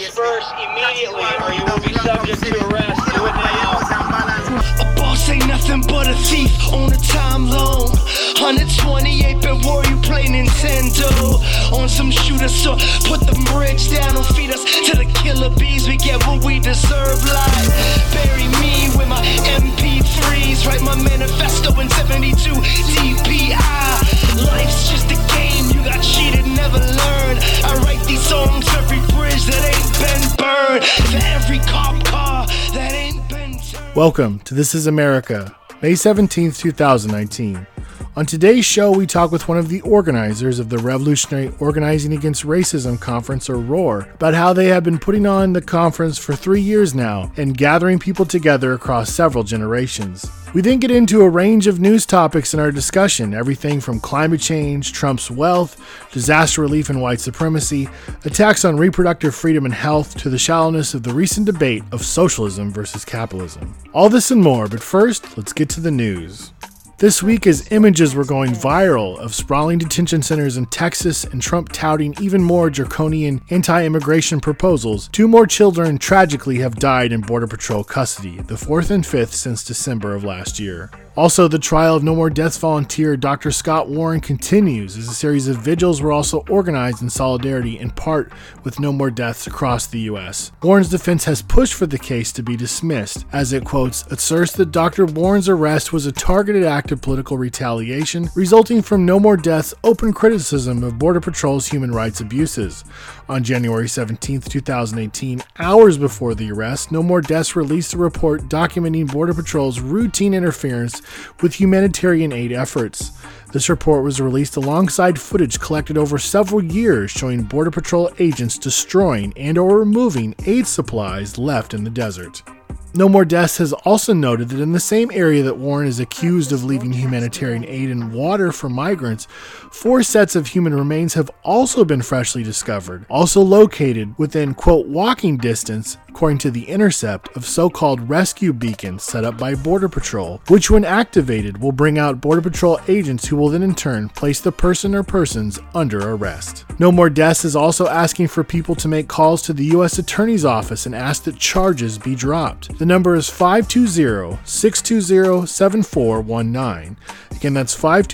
disperse immediately or you will be subject to arrest. Do it now. A boss ain't nothing but a thief on a time loan. 128-bit war, you play Nintendo. On some shooter, so put the bridge down. Don't feed us to the killer bees. We get what we deserve. Like bury me with my MP3s. Write my manifesto in 72 DPI. Life's just a game. You got cheated, never learned. I write these songs for every bridge that ain't been burned. For every cop car that ain't been turned. Welcome to This Is America, May 17th, 2019. On today's show, we talk with one of the organizers of the Revolutionary Organizing Against Racism Conference, or ROAR, about how they have been putting on the conference for 3 years now and gathering people together across several generations. We then get into a range of news topics in our discussion, everything from climate change, Trump's wealth, disaster relief and white supremacy, attacks on reproductive freedom and health, to the shallowness of the recent debate of socialism versus capitalism. All this and more, but first, let's get to the news. This week, as images were going viral of sprawling detention centers in Texas and Trump touting even more draconian anti-immigration proposals, 2 more children tragically have died in Border Patrol custody, the 4th and 5th since December of last year. Also, the trial of No More Deaths volunteer Dr. Scott Warren continues, as a series of vigils were also organized in solidarity in part with No More Deaths across the U.S. Warren's defense has pushed for the case to be dismissed, as it, quotes, asserts that Dr. Warren's arrest was a targeted act of political retaliation resulting from No More Deaths' open criticism of Border Patrol's human rights abuses. On January 17, 2018, hours before the arrest, No More Deaths released a report documenting Border Patrol's routine interference with humanitarian aid efforts. This report was released alongside footage collected over several years showing Border Patrol agents destroying and/or removing aid supplies left in the desert. No More Deaths has also noted that in the same area that Warren is accused of leaving humanitarian aid and water for migrants, 4 sets of human remains have also been freshly discovered, also located within, quote, walking distance, according to The Intercept, of so-called rescue beacons set up by Border Patrol, which when activated will bring out Border Patrol agents who will then in turn place the person or persons under arrest. No More Deaths is also asking for people to make calls to the U.S. Attorney's Office and ask that charges be dropped. The number is 520-620-7419. Again, that's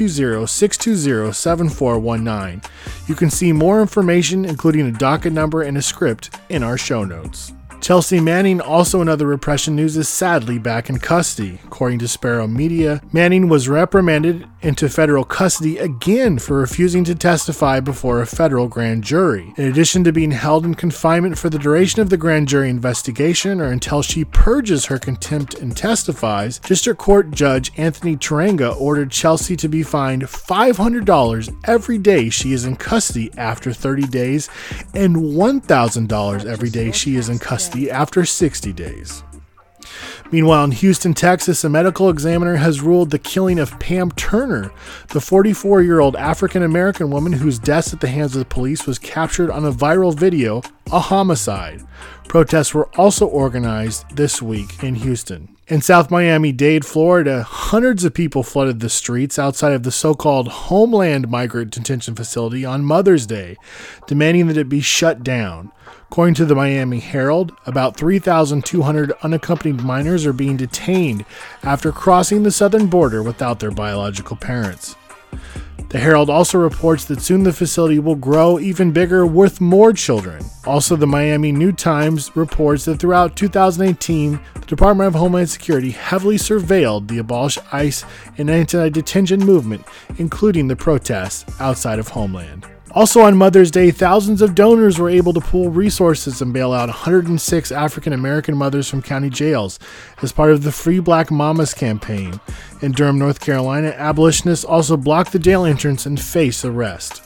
520-620-7419. You can see more information, including a docket number and a script, in our show notes. Chelsea Manning, also in other repression news, is sadly back in custody. According to Sparrow Media, Manning was reprimanded into federal custody again for refusing to testify before a federal grand jury. In addition to being held in confinement for the duration of the grand jury investigation or until she purges her contempt and testifies, District Court Judge Anthony Taranga ordered Chelsea to be fined $500 every day she is in custody after 30 days and $1,000 every day she is in custody after 60 days. Meanwhile, in Houston, Texas, a medical examiner has ruled the killing of Pam Turner, the 44-year-old African-American woman whose death at the hands of the police was captured on a viral video, a homicide. Protests were also organized this week in Houston. In South Miami-Dade, Florida, hundreds of people flooded the streets outside of the so-called Homeland Migrant Detention Facility on Mother's Day, demanding that it be shut down. According to the Miami Herald, about 3,200 unaccompanied minors are being detained after crossing the southern border without their biological parents. The Herald also reports that soon the facility will grow even bigger with more children. Also, the Miami New Times reports that throughout 2018, the Department of Homeland Security heavily surveilled the Abolish ICE and anti-detention movement, including the protests outside of Homeland. Also on Mother's Day, thousands of donors were able to pool resources and bail out 106 African-American mothers from county jails as part of the Free Black Mamas campaign. In Durham, North Carolina, abolitionists also blocked the jail entrance and face arrest.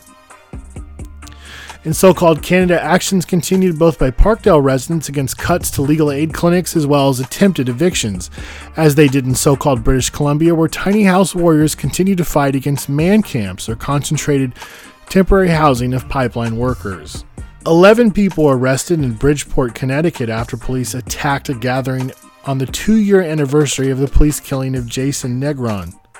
In so-called Canada, actions continued both by Parkdale residents against cuts to legal aid clinics as well as attempted evictions, as they did in so-called British Columbia, where tiny house warriors continue to fight against man camps or concentrated temporary housing of pipeline workers. 11 people were arrested in Bridgeport, Connecticut after police attacked a gathering on the 2-year anniversary of the police killing of Jason Negron.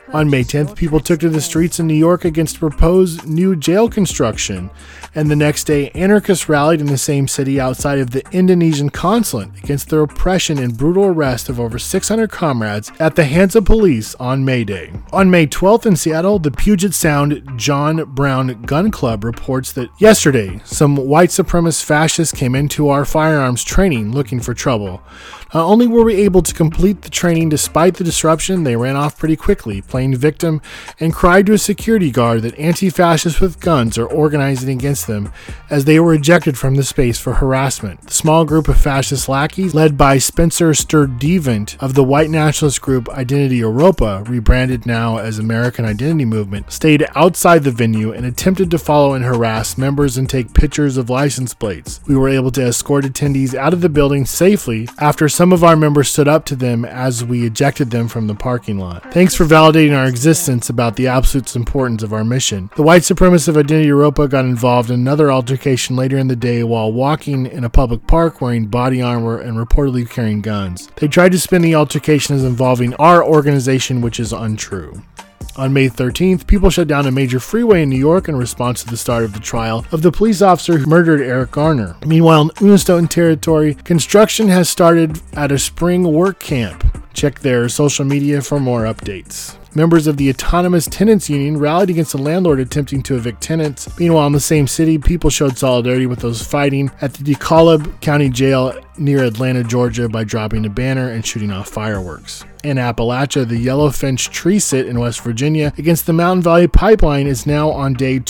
On May 10th, people took to the streets in New York against proposed new jail construction, and the next day, anarchists rallied in the same city outside of the Indonesian consulate against the repression and brutal arrest of over 600 comrades at the hands of police on May Day. On May 12th in Seattle, the Puget Sound John Brown Gun Club reports that yesterday, some white supremacist fascists came into our firearms training looking for trouble. Not only were we able to complete the training despite the disruption, they ran off pretty quickly, playing victim, and cried to a security guard that anti-fascists with guns are organizing against them as they were ejected from the space for harassment. The small group of fascist lackeys, led by Spencer Sturdivant of the white nationalist group Identity Europa, rebranded now as American Identity Movement, stayed outside the venue and attempted to follow and harass members and take pictures of license plates. We were able to escort attendees out of the building safely after some of our members stood up to them as we ejected them from the parking lot. Thanks for validating our existence about the absolute importance of our mission. The white supremacists of Identity Europa got involved in another altercation later in the day while walking in a public park wearing body armor and reportedly carrying guns. They tried to spin the altercation as involving our organization, which is untrue. On May 13th, people shut down a major freeway in New York in response to the start of the trial of the police officer who murdered Eric Garner. Meanwhile, in Unistone Territory, construction has started at a spring work camp. Check their social media for more updates. Members of the Autonomous Tenants Union rallied against a landlord attempting to evict tenants. Meanwhile, in the same city, people showed solidarity with those fighting at the DeKalb County Jail near Atlanta, Georgia by dropping a banner and shooting off fireworks. In Appalachia, the Yellowfinch tree sit in West Virginia against the Mountain Valley Pipeline is now on day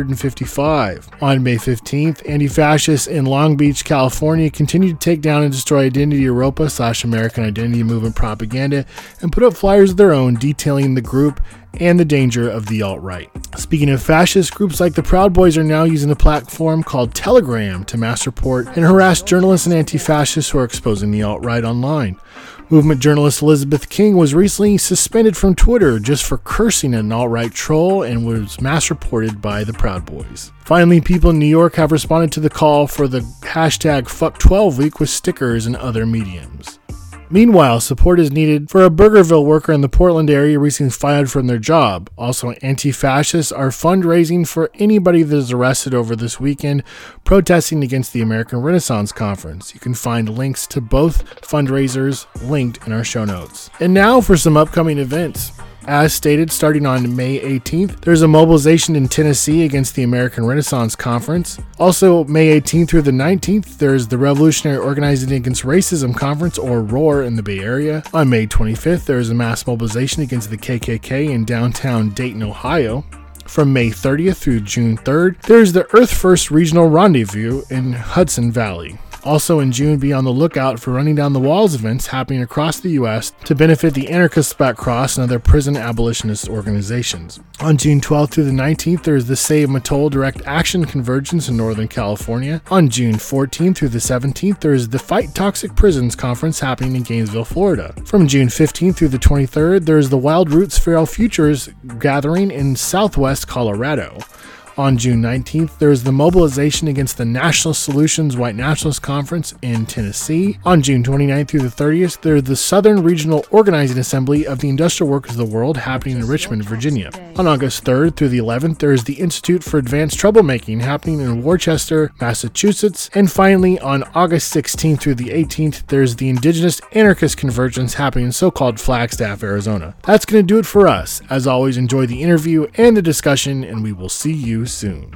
255. On May 15th, anti-fascists in Long Beach, California continued to take down and destroy Identity Europa / American Identity Movement propaganda and put up flyers of their own detailing the group and the danger of the alt-right. Speaking of fascists, groups like the Proud Boys are now using a platform called Telegram to mass report and harass journalists and anti-fascists who are exposing the alt-right online. Movement journalist Elizabeth King was recently suspended from Twitter just for cursing at an alt-right troll and was mass reported by the Proud Boys. Finally, people in New York have responded to the call for the hashtag Fuck12 week with stickers and other mediums. Meanwhile, support is needed for a Burgerville worker in the Portland area recently fired from their job. Also, anti-fascists are fundraising for anybody that is arrested over this weekend, protesting against the American Renaissance Conference. You can find links to both fundraisers linked in our show notes. And now for some upcoming events. As stated, starting on May 18th, there's a mobilization in Tennessee against the American Renaissance Conference. Also, May 18th through the 19th, there's the Revolutionary Organizing Against Racism Conference, or ROAR, in the Bay Area. On May 25th, there's a mass mobilization against the KKK in downtown Dayton, Ohio. From May 30th through June 3rd, there's the Earth First Regional Rendezvous in Hudson Valley. Also in June, be on the lookout for Running Down the Walls events happening across the U.S. to benefit the Anarchist Black Cross and other prison abolitionist organizations. On June 12th through the 19th, there is the Save Matol Direct Action Convergence in Northern California. On June 14th through the 17th, there is the Fight Toxic Prisons Conference happening in Gainesville, Florida. From June 15th through the 23rd, there is the Wild Roots Feral Futures Gathering in Southwest Colorado. On June 19th, there is the mobilization against the National Solutions White Nationalist Conference in Tennessee. On June 29th through the 30th, there is the Southern Regional Organizing Assembly of the Industrial Workers of the World happening in Richmond, Virginia. On August 3rd through the 11th, there is the Institute for Advanced Troublemaking happening in Worcester, Massachusetts. And finally, on August 16th through the 18th, there is the Indigenous Anarchist Convergence happening in so-called Flagstaff, Arizona. That's going to do it for us. As always, enjoy the interview and the discussion, and we will see you soon.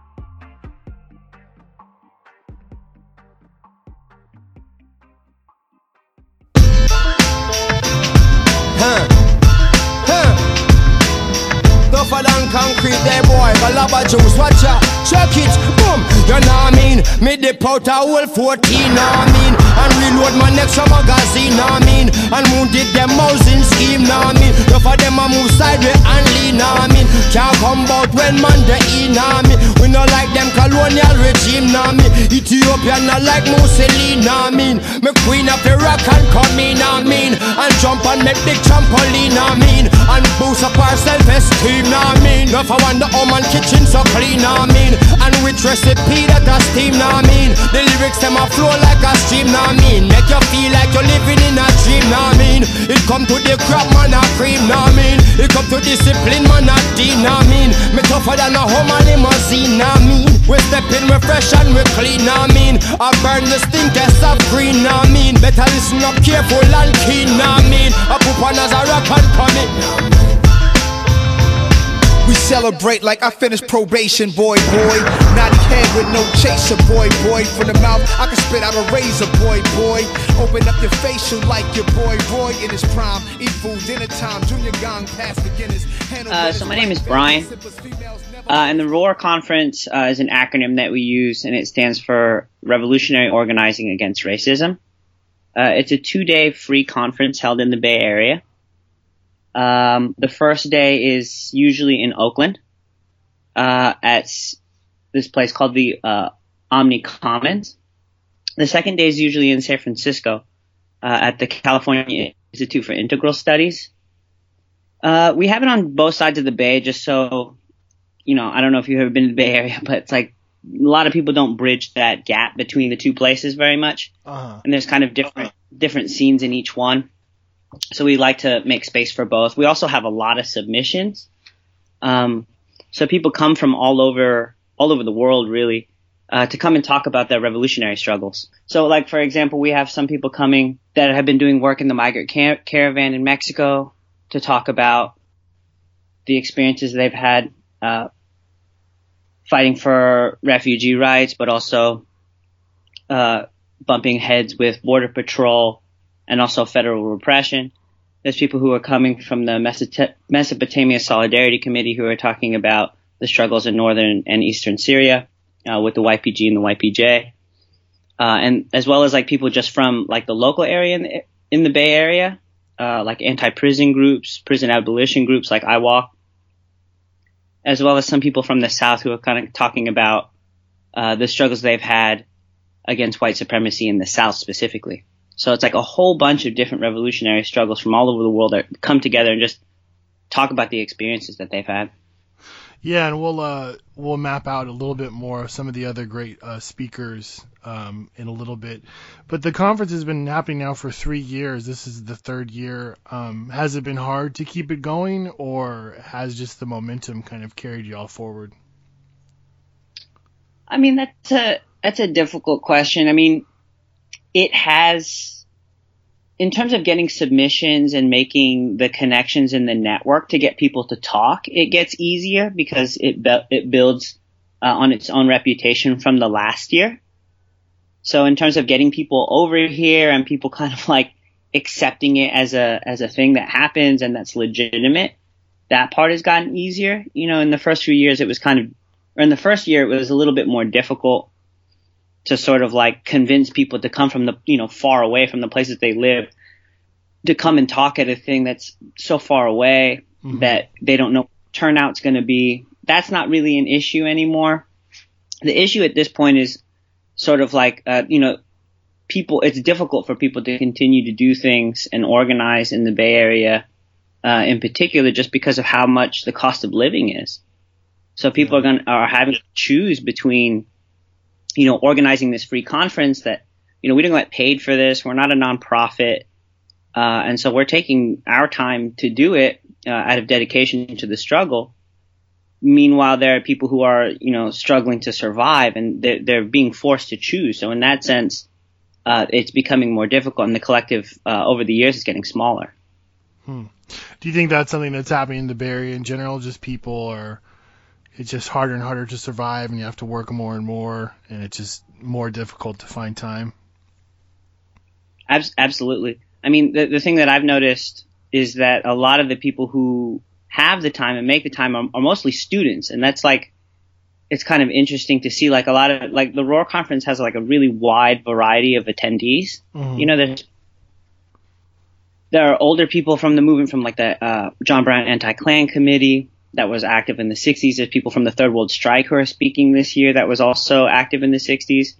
Tougher than concrete, there boy, Galaba juice, watch out, check it, boom, you know what I mean, me dip out a whole 14, know what I mean, and reload my next magazine, know what I mean, and wounded them housing scheme, know what I mean, enough of them a move sideways and lean, know what I mean, can't come out when man they in, know what I mean, we not like them colonial regime, know what I mean, Ethiopia not like Mussolini, know what I mean, me queen of Iraq and come in, know what I mean, and jump and make big trampoline, know what I mean, and boost up our self-esteem, know what I mean, enough I wonder how man kitchen so clean, know what I mean, and with recipe that a steam, know what I mean, the lyrics them a flow like a stream, nah mean. Make you feel like you're living in a dream, nah mean. It come to the crap, man, a cream, nah mean. It come to discipline, man, a teen, nah mean. Me tougher than a Hummer limousine, nah mean. We step in, we fresh and we clean, nah mean. I burn the stinkers of green, nah mean. Better listen up, careful and keen, nah mean. I put on as a rock and come it. We celebrate like I finished probation, boy. Naughty head with no chaser, boy. From the mouth, I can spit out a razor, boy. Open up your facial like your boy in his prime. Eat food, dinner time, Junior Gong, past the Guinness. So my name is Brian. And the ROAR Conference is an acronym that we use, and it stands for Revolutionary Organizing Against Racism. It's a 2-day free conference held in the Bay Area. The first day is usually in Oakland, at this place called the Omni Commons. The second day is usually in San Francisco, at the California Institute for Integral Studies. We have it on both sides of the Bay, just so, I don't know if you've ever been to the Bay Area, but it's like a lot of people don't bridge that gap between the two places very much. And there's kind of different scenes in each one. So we like to make space for both. We also have a lot of submissions. So people come from all over the world, really, to come and talk about their revolutionary struggles. So, like, for example, we have some people coming that have been doing work in the migrant caravan in Mexico to talk about the experiences they've had fighting for refugee rights, but also bumping heads with Border Patrol and also federal repression. There's people who are coming from the Mesopotamia Solidarity Committee who are talking about the struggles in northern and eastern Syria with the YPG and the YPJ. And as well as like people just from like the local area in the Bay Area, like anti-prison groups, prison abolition groups like IWalk, as well as some people from the South who are kind of talking about the struggles they've had against white supremacy in the South specifically. So it's like a whole bunch of different revolutionary struggles from all over the world that come together and just talk about the experiences that they've had. Yeah, and we'll map out a little bit more of some of the other great speakers in a little bit. But the conference has been happening now for 3 years. This is the third year. Has it been hard to keep it going, or has just the momentum kind of carried you all forward? I mean, that's a difficult question. I mean, it has, in terms of getting submissions and making the connections in the network to get people to talk, it gets easier because it builds on its own reputation from the last year. So in terms of getting people over here and people kind of like accepting it as a thing that happens and that's legitimate, that part has gotten easier. In the first few years, in the first year, it was a little bit more difficult to sort of like convince people to come from the, far away from the places they live to come and talk at a thing that's so far away that they don't know what turnout's going to be. That's not really an issue anymore. The issue at this point is sort of like, people, it's difficult for people to continue to do things and organize in the Bay Area, in particular, just because of how much the cost of living is. So people are having to choose between, organizing this free conference that, we don't get paid for this. We're not a nonprofit. And so we're taking our time to do it out of dedication to the struggle. Meanwhile, there are people who are, struggling to survive, and they're being forced to choose. So in that sense, it's becoming more difficult, and the collective over the years is getting smaller. Do you think that's something that's happening in the Bay Area in general? Just people it's just harder and harder to survive, and you have to work more and more, and it's just more difficult to find time? Absolutely. I mean, the thing that I've noticed is that a lot of the people who have the time and make the time are mostly students. And that's like, it's kind of interesting to see, like, a lot of, like, the ROAR conference has like a really wide variety of attendees. There are older people from the movement, from like the John Brown Anti-Klan Committee that was active in the 60s. There's people from the Third World Strike who are speaking this year that was also active in the 60s.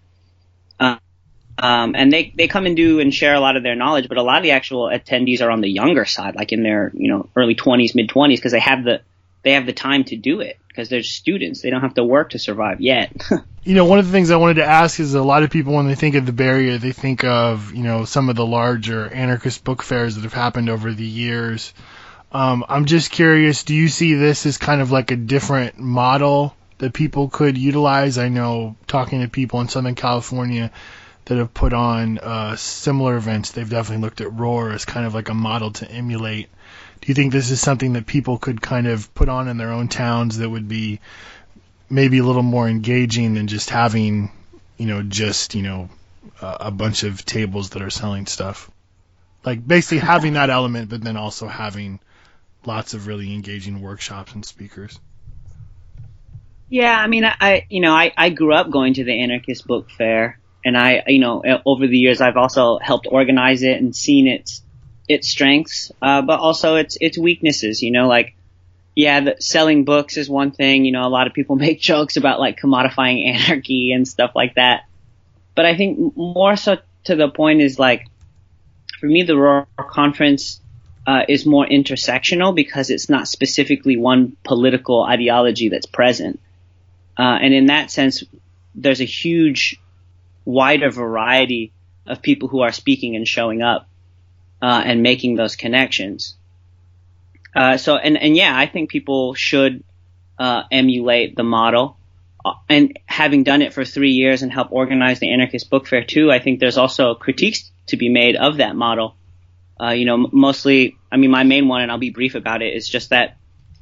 And they come and do and share a lot of their knowledge, but a lot of the actual attendees are on the younger side, like in their, early 20s, mid 20s, because they have the time to do it. because they're students. They don't have to work to survive yet. One of the things I wanted to ask is a lot of people, when they think of the Bay Area, they think of, some of the larger anarchist book fairs that have happened over the years. I'm just curious, do you see this as kind of like a different model that people could utilize? I know, talking to people in Southern California that have put on similar events, they've definitely looked at Roar as kind of like a model to emulate. Do you think this is something that people could kind of put on in their own towns that would be maybe a little more engaging than just having, a bunch of tables that are selling stuff? Like basically having that element, but then also having lots of really engaging workshops and speakers. Yeah, I mean, I grew up going to the Anarchist Book Fair, and over the years I've also helped organize it and seen its strengths, but also its weaknesses. Selling books is one thing. A lot of people make jokes about like commodifying anarchy and stuff like that. But I think more so to the point is like, for me, the Roar Conference is more intersectional because it's not specifically one political ideology that's present. And in that sense, there's a huge, wider variety of people who are speaking and showing up and making those connections. I think people should emulate the model. And having done it for 3 years and helped organize the Anarchist Book Fair too, I think there's also critiques to be made of that model. Mostly, my main one, and I'll be brief about it, is just that,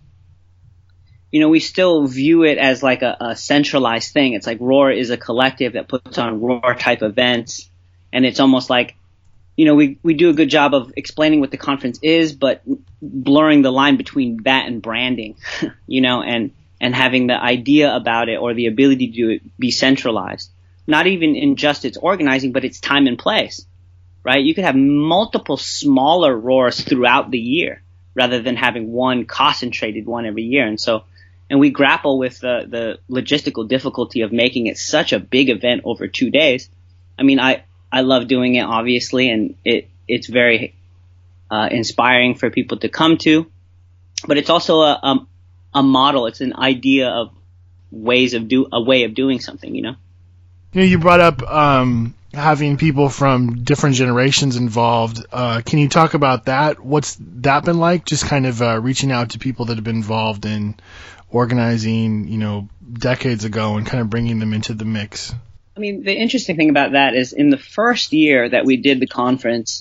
we still view it as like a centralized thing. It's like Roar is a collective that puts on Roar type events. And it's almost like, we do a good job of explaining what the conference is, but blurring the line between that and branding, and having the idea about it or the ability to do it be centralized. Not even in just its organizing, but its time and place, right? You could have multiple smaller Roars throughout the year rather than having one concentrated one every year. And we grapple with the logistical difficulty of making it such a big event over 2 days. I love doing it, obviously, and it's very inspiring for people to come to. But it's also a model. It's an idea of a way of doing something. You brought up having people from different generations involved. Can you talk about that? What's that been like? Just kind of reaching out to people that have been involved in organizing, decades ago, and kind of bringing them into the mix. The interesting thing about that is in the first year that we did the conference,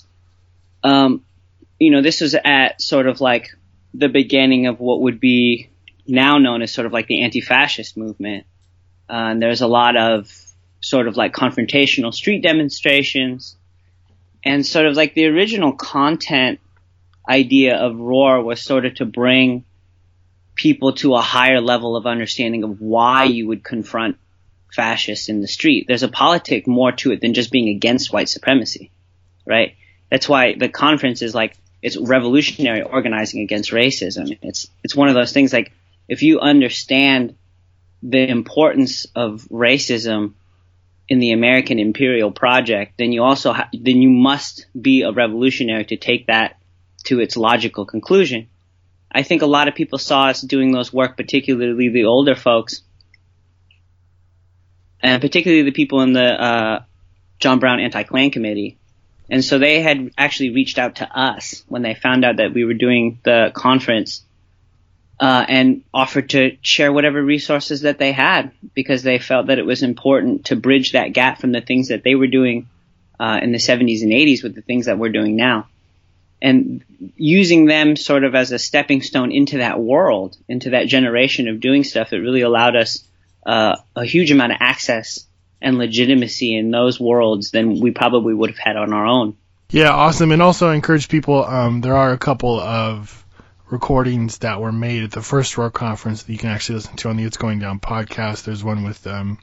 this was at sort of like the beginning of what would be now known as sort of like the anti-fascist movement. And there's a lot of sort of like confrontational street demonstrations, and sort of like the original content idea of Roar was sort of to bring people to a higher level of understanding of why you would confront fascists in the street. There's a politic more to it than just being against white supremacy, right? That's why the conference is like, it's revolutionary organizing against racism. It's one of those things like, if you understand the importance of racism in the American imperial project, then you must be a revolutionary to take that to its logical conclusion. I think a lot of people saw us doing those work, particularly the older folks, and particularly the people in the John Brown Anti-Klan Committee. And so they had actually reached out to us when they found out that we were doing the conference, and offered to share whatever resources that they had, because they felt that it was important to bridge that gap from the things that they were doing in the 70s and 80s with the things that we're doing now. And using them sort of as a stepping stone into that world, into that generation of doing stuff, it really allowed us a huge amount of access and legitimacy in those worlds than we probably would have had on our own. Yeah, awesome. And also encourage people, there are a couple of recordings that were made at the first Roar conference that you can actually listen to on the It's Going Down podcast. There's one with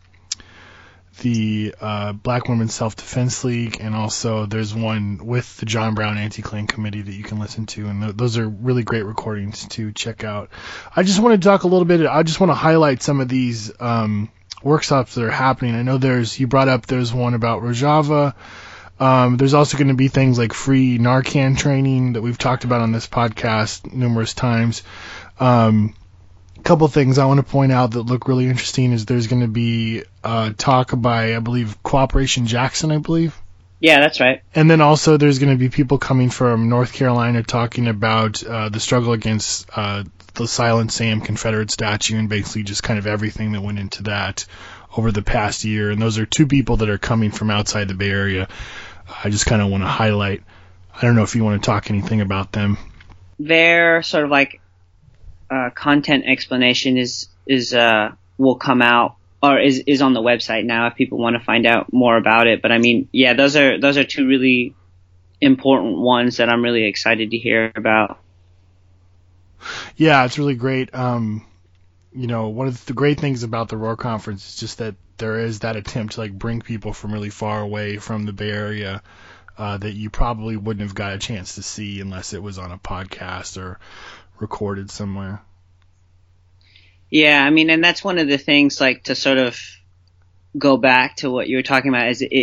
the Black Women's Self-Defense League, and also there's one with the John Brown Anti-Klan Committee that you can listen to, and those are really great recordings to check out. I just want to talk a little bit, I just want to highlight some of these workshops that are happening. I know you brought up, there's one about Rojava. There's also going to be things like free Narcan training that we've talked about on this podcast numerous times. couple things I want to point out that look really interesting is there's going to be talk by, I believe, Cooperation Jackson, I believe. Yeah, that's right. And then also there's going to be people coming from North Carolina talking about the struggle against the Silent Sam Confederate statue and basically just kind of everything that went into that over the past year. And those are two people that are coming from outside the Bay Area. I just kind of want to highlight. I don't know if you want to talk anything about them. Their sort of like content explanation is will come out or is on the website now if people want to find out more about it. But I mean, yeah, those are two really important ones that I'm really excited to hear about. Yeah, it's really great. One of the great things about the Roar Conference is just that there is that attempt to like bring people from really far away from the Bay Area that you probably wouldn't have got a chance to see unless it was on a podcast or recorded somewhere. Yeah, I mean, and that's one of the things, like, to sort of go back to what you were talking about. Is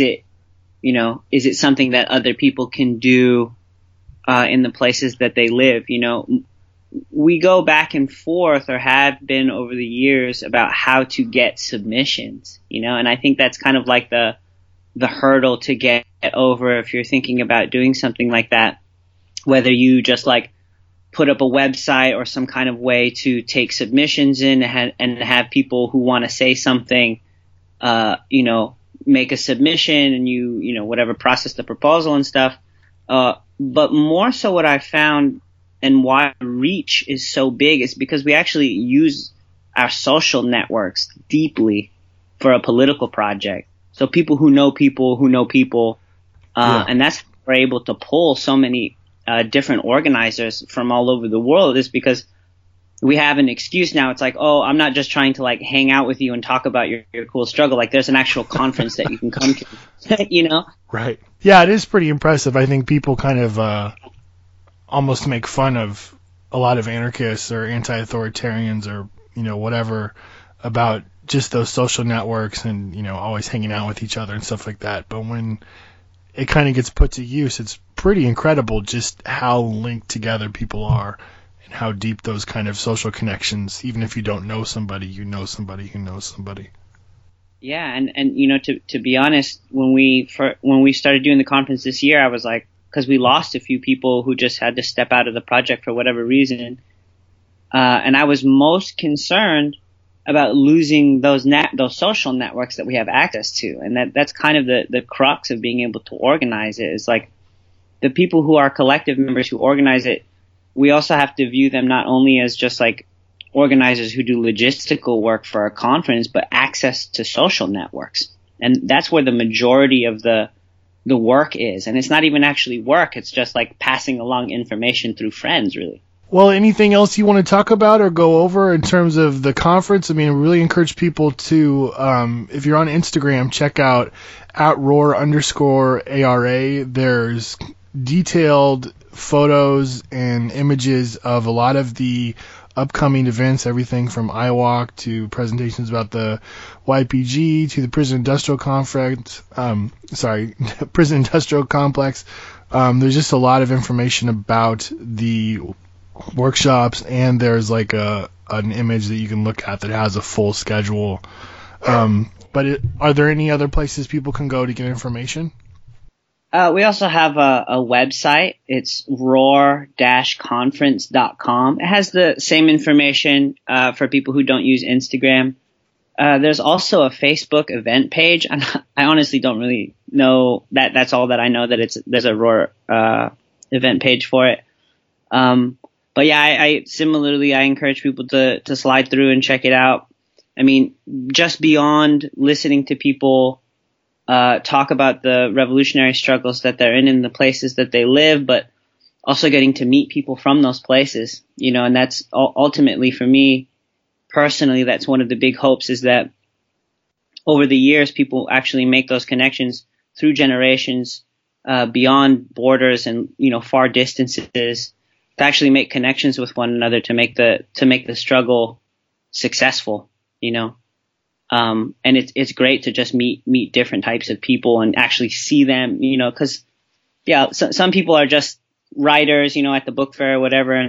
it something that other people can do in the places that they live? We go back and forth, or have been over the years, about how to get submissions. And I think that's kind of like the hurdle to get over if you're thinking about doing something like that. Whether you just like put up a website or some kind of way to take submissions in and have people who want to say something, make a submission and you process the proposal and stuff. But more so what I found and why reach is so big is because we actually use our social networks deeply for a political project. So people who know people who know people, and that's how we're able to pull so many different organizers from all over the world, is because we have an excuse now. It's like, oh, I'm not just trying to like hang out with you and talk about your cool struggle. Like, there's an actual conference that you can come to, Right. Yeah, it is pretty impressive. I think people kind of almost make fun of a lot of anarchists or anti-authoritarians or, whatever about just those social networks and, always hanging out with each other and stuff like that. But when it kind of gets put to use, it's pretty incredible just how linked together people are and how deep those kind of social connections, even if you don't know somebody, you know somebody who knows somebody. Yeah, and to be honest, when we started doing the conference this year, I was like, because we lost a few people who just had to step out of the project for whatever reason, and I was most concerned about losing those social networks that we have access to, and that's kind of the crux of being able to organize it. Is like the people who are collective members who organize it, we also have to view them not only as just like organizers who do logistical work for our conference, but access to social networks. And that's where the majority of the work is. And it's not even actually work. It's just like passing along information through friends, really. Well, anything else you want to talk about or go over in terms of the conference? I mean, I really encourage people to, if you're on Instagram, check out @roar_ARA. There's detailed photos and images of a lot of the upcoming events, everything from iWalk to presentations about the YPG to the Prison Industrial Complex. There's just a lot of information about the workshops, and there's like an image that you can look at that has a full schedule. But are there any other places people can go to get information? We also have a website. It's roar-conference.com. It has the same information for people who don't use Instagram. There's also a Facebook event page. I honestly don't really know that. That's all that I know, that there's a Roar event page for it. But yeah, I similarly encourage people to slide through and check it out. I mean, just beyond listening to people talk about the revolutionary struggles that they're in the places that they live, but also getting to meet people from those places, and that's ultimately, for me personally, that's one of the big hopes, is that over the years, people actually make those connections through generations, beyond borders and, far distances, to actually make connections with one another, to make the struggle successful, and it's great to just meet different types of people and actually see them, because some people are just writers, at the book fair or whatever, and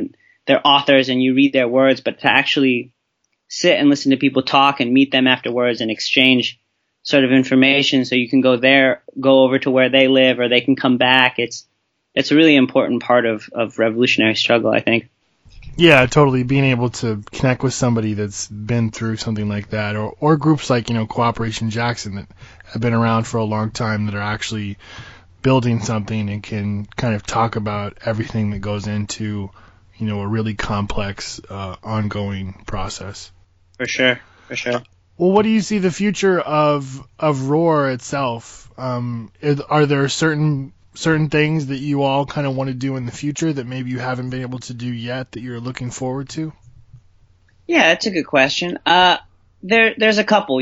they're authors and you read their words, but to actually sit and listen to people talk and meet them afterwards and exchange sort of information so you can go over to where they live or they can come back. It's a really important part of revolutionary struggle, I think. Yeah, totally. Being able to connect with somebody that's been through something like that, or groups like, Cooperation Jackson that have been around for a long time that are actually building something and can kind of talk about everything that goes into, a really complex, ongoing process. For sure. Well, what do you see the future of Roar itself? Are there certain things that you all kind of want to do in the future that maybe you haven't been able to do yet that you're looking forward to? Yeah, that's a good question. There's a couple,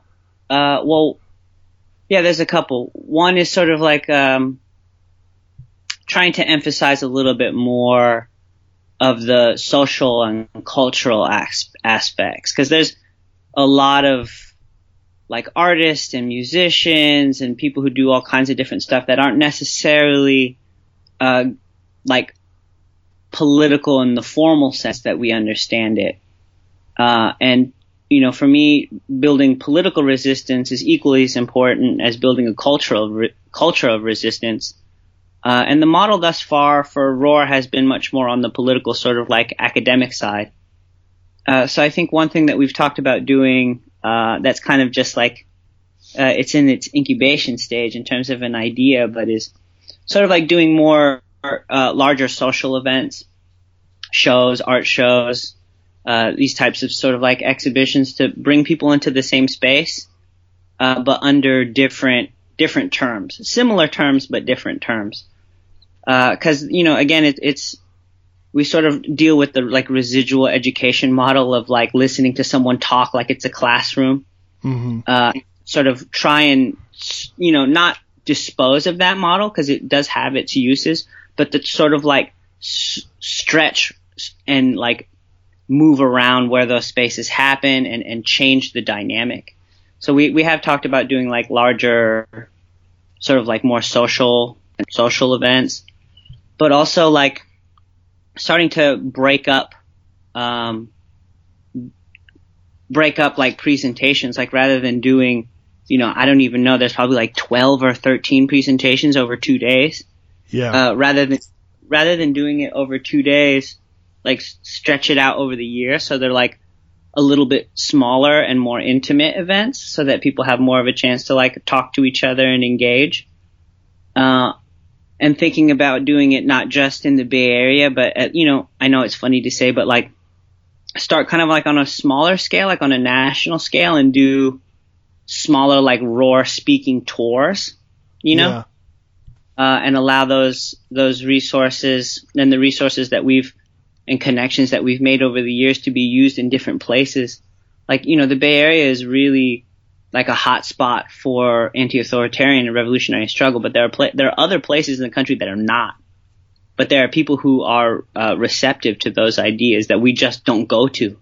there's a couple. One is sort of like trying to emphasize a little bit more of the social and cultural aspects, because there's a lot of like artists and musicians and people who do all kinds of different stuff that aren't necessarily like political in the formal sense that we understand it. And for me, building political resistance is equally as important as building a culture of resistance. And the model thus far for Roar has been much more on the political sort of like academic side. So I think one thing that we've talked about doing that's kind of just like it's in its incubation stage in terms of an idea, but is sort of like doing more larger social events, shows, art shows, these types of sort of like exhibitions to bring people into the same space, but under different terms, similar terms but different terms. Because again, we sort of deal with the like residual education model of like listening to someone talk like it's a classroom. Mm-hmm. Sort of try and not dispose of that model because it does have its uses, but to sort of like stretch and like move around where those spaces happen and change the dynamic. So we have talked about doing like larger, sort of like more social events, but also like starting to break up like presentations, like rather than doing, I don't even know, there's probably like 12 or 13 presentations over 2 days. Yeah. Rather than doing it over 2 days, like stretch it out over the year. So they're like a little bit smaller and more intimate events so that people have more of a chance to like talk to each other and engage. And thinking about doing it not just in the Bay Area, but I know it's funny to say, but like start kind of like on a smaller scale, like on a national scale, and do smaller like Roar speaking tours, Yeah. And allow those resources and the resources that and connections that we've made over the years to be used in different places. Like, the Bay Area is really like a hot spot for anti-authoritarian and revolutionary struggle, but there are other places in the country that are not. But there are people who are receptive to those ideas that we just don't go to,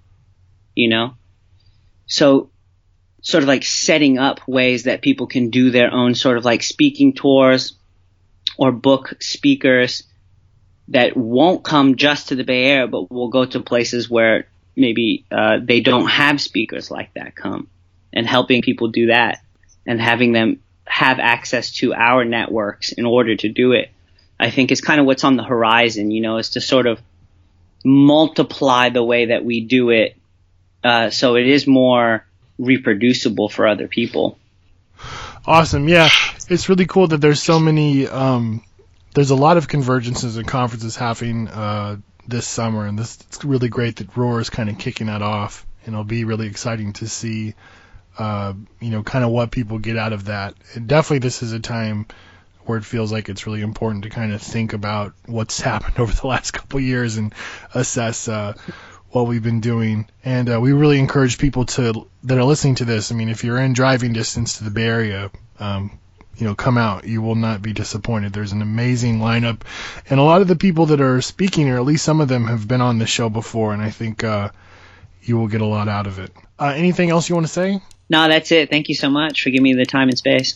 So sort of like setting up ways that people can do their own sort of like speaking tours or book speakers that won't come just to the Bay Area, but will go to places where maybe they don't have speakers like that come, and helping people do that and having them have access to our networks in order to do it, I think is kind of what's on the horizon, is to sort of multiply the way that we do it so it is more reproducible for other people. Awesome. Yeah, it's really cool that there's so many there's a lot of convergences and conferences happening this summer, and it's really great that Roar is kind of kicking that off, and it'll be really exciting to see kind of what people get out of that. And definitely this is a time where it feels like it's really important to kind of think about what's happened over the last couple of years and assess what we've been doing. And we really encourage people that are listening to this. I mean, if you're in driving distance to the Bay Area, come out. You will not be disappointed. There's an amazing lineup, and a lot of the people that are speaking, or at least some of them, have been on the show before, and I think you will get a lot out of it. Anything else you want to say? No, that's it. Thank you so much for giving me the time and space.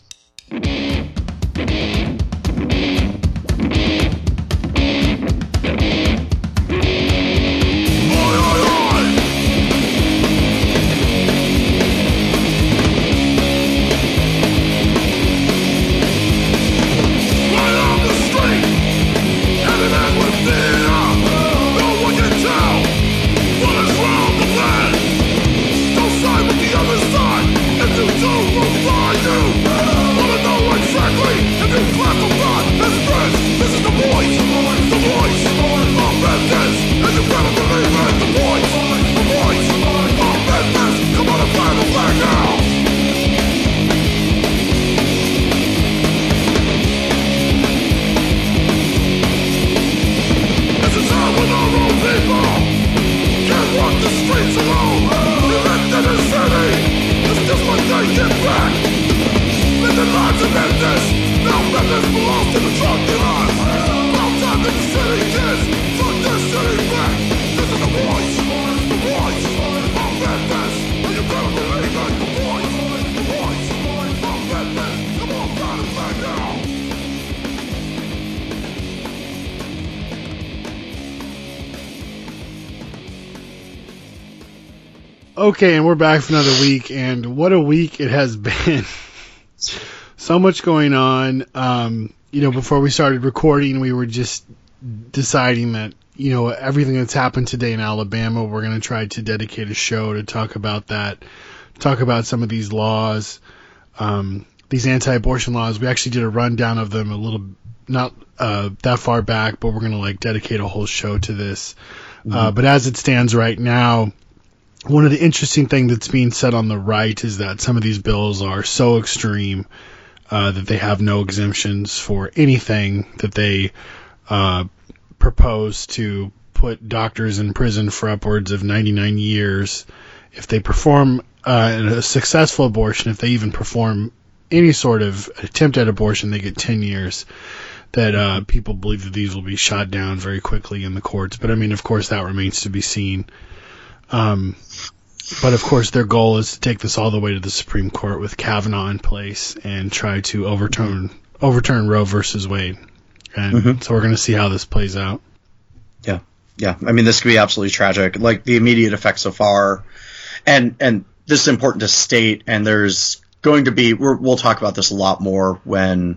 Okay, and we're back for another week, and what a week it has been. So much going on. Before we started recording, we were just deciding that, everything that's happened today in Alabama, we're going to try to dedicate a show to talk about that, talk about some of these laws, these anti-abortion laws. We actually did a rundown of them a little, not that far back, but we're going to dedicate a whole show to this. But as it stands right now, one of the interesting things that's being said on the right is that some of these bills are so extreme that they have no exemptions for anything, that they propose to put doctors in prison for upwards of 99 years if they perform a successful abortion. If they even perform any sort of attempt at abortion, they get 10 years. That people believe that these will be shot down very quickly in the courts. But, of course, that remains to be seen. But of course their goal is to take this all the way to the Supreme Court with Kavanaugh in place and try to overturn Roe versus Wade. And so we're going to see how this plays out. Yeah. This could be absolutely tragic. The immediate effect so far, and this is important to state, and there's going to be, we'll talk about this a lot more when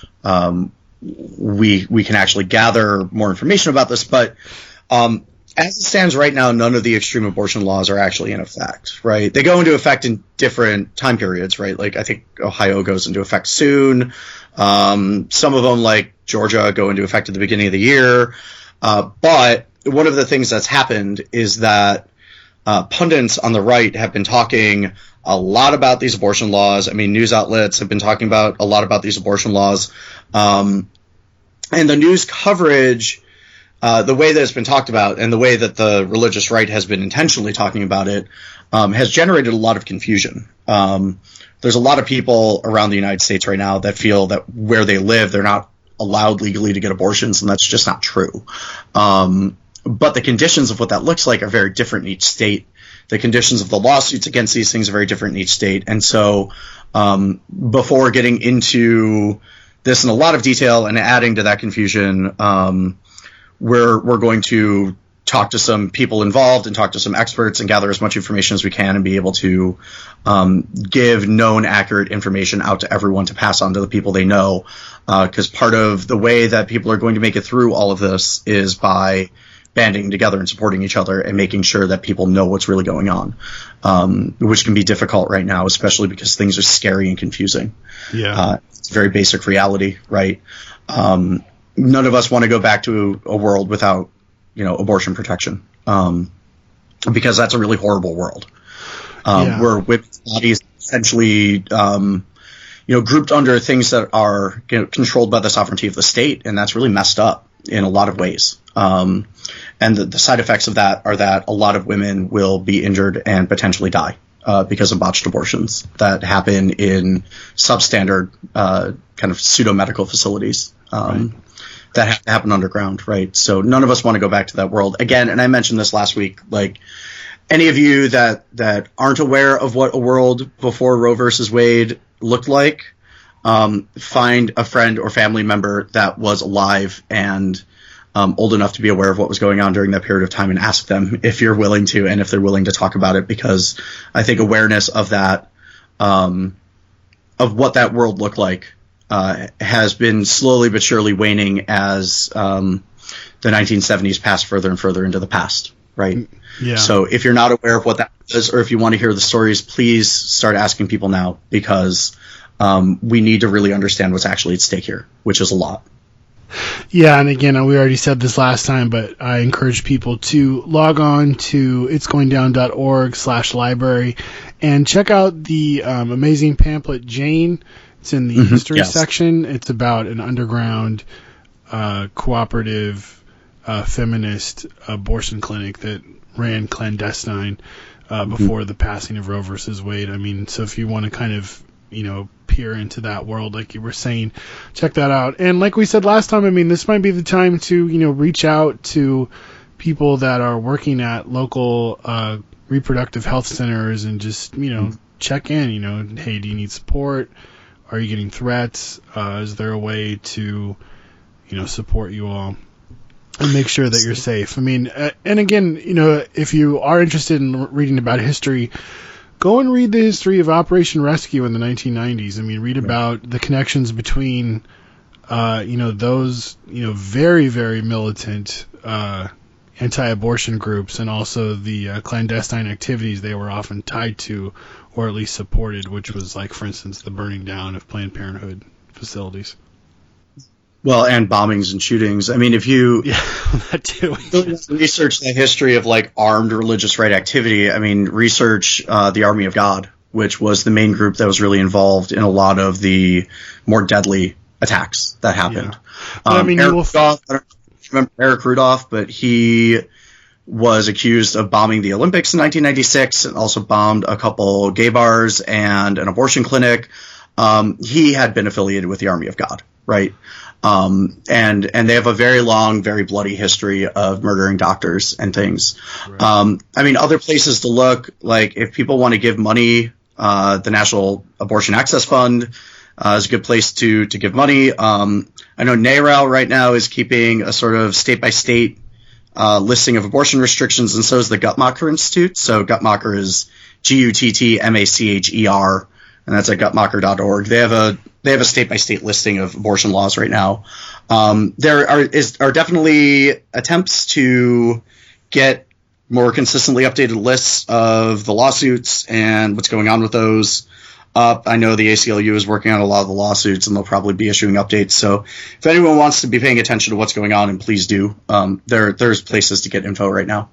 we can actually gather more information about this, but as it stands right now, none of the extreme abortion laws are actually in effect, right? They go into effect in different time periods, right? I think Ohio goes into effect soon. Some of them, like Georgia, go into effect at the beginning of the year. But one of the things that's happened is that pundits on the right have been talking a lot about these abortion laws. News outlets have been talking a lot about these abortion laws. And the news coverage, the way that it's been talked about and the way that the religious right has been intentionally talking about it, has generated a lot of confusion. There's a lot of people around the United States right now that feel that where they live, they're not allowed legally to get abortions, and that's just not true. But the conditions of what that looks like are very different in each state. The conditions of the lawsuits against these things are very different in each state. And so before getting into this in a lot of detail and adding to that confusion, we're going to talk to some people involved and talk to some experts and gather as much information as we can and be able to give known accurate information out to everyone to pass on to the people they know. Because part of the way that people are going to make it through all of this is by banding together and supporting each other and making sure that people know what's really going on, which can be difficult right now, especially because things are scary and confusing. Yeah. It's a very basic reality, right? None of us want to go back to a world without, abortion protection, because that's a really horrible world, where women's bodies essentially, grouped under things that are controlled by the sovereignty of the state, and that's really messed up in a lot of ways. And the side effects of that are that a lot of women will be injured and potentially die because of botched abortions that happen in substandard kind of pseudo-medical facilities. Right. That happen underground, right? So none of us want to go back to that world again. And I mentioned this last week, any of you that aren't aware of what a world before Roe versus Wade looked like, find a friend or family member that was alive and old enough to be aware of what was going on during that period of time and ask them if you're willing to and if they're willing to talk about it, because I think awareness of that, of what that world looked like, has been slowly but surely waning as the 1970s passed further and further into the past, right? Yeah. So if you're not aware of what that is, or if you want to hear the stories, please start asking people now, because we need to really understand what's actually at stake here, which is a lot. Yeah, and again, we already said this last time, but I encourage people to log on to itsgoingdown.org/library and check out the amazing pamphlet Jane. It's in the history section. It's about an underground cooperative feminist abortion clinic that ran clandestine before the passing of Roe versus Wade. So if you want to kind of peer into that world, like you were saying, check that out. And like we said last time, I mean, this might be the time to, reach out to people that are working at local reproductive health centers and just, check in, hey, do you need support? Are you getting threats? Is there a way to, support you all and make sure that you're safe? I mean, and again, if you are interested in reading about history, go and read the history of Operation Rescue in the 1990s. I mean, read about the connections between, those, very, very militant anti-abortion groups and also the clandestine activities they were often tied to or at least supported, which was like, for instance, the burning down of Planned Parenthood facilities. Well, and bombings and shootings. I mean, if you that too. research the history of like armed religious right activity, I mean, research the Army of God, which was the main group that was really involved in a lot of the more deadly attacks that happened. Yeah. I mean, Eric Rudolph, I don't know if you remember Eric Rudolph, but he was accused of bombing the Olympics in 1996 and also bombed a couple gay bars and an abortion clinic. He had been affiliated with the Army of God, right? And they have a very long, very bloody history of murdering doctors and things. Right. I mean, other places to look, like if people want to give money, the National Abortion Access Fund is a good place to give money. I know NARAL right now is keeping a sort of state-by-state listing of abortion restrictions, and so is the Guttmacher Institute. So Guttmacher is Guttmacher, and that's at guttmacher.org. They have a state-by-state listing of abortion laws right now. There are definitely attempts to get more consistently updated lists of the lawsuits and what's going on with those. I know the ACLU is working on a lot of the lawsuits, and they'll probably be issuing updates. So if anyone wants to be paying attention to what's going on, and please do, there's places to get info right now.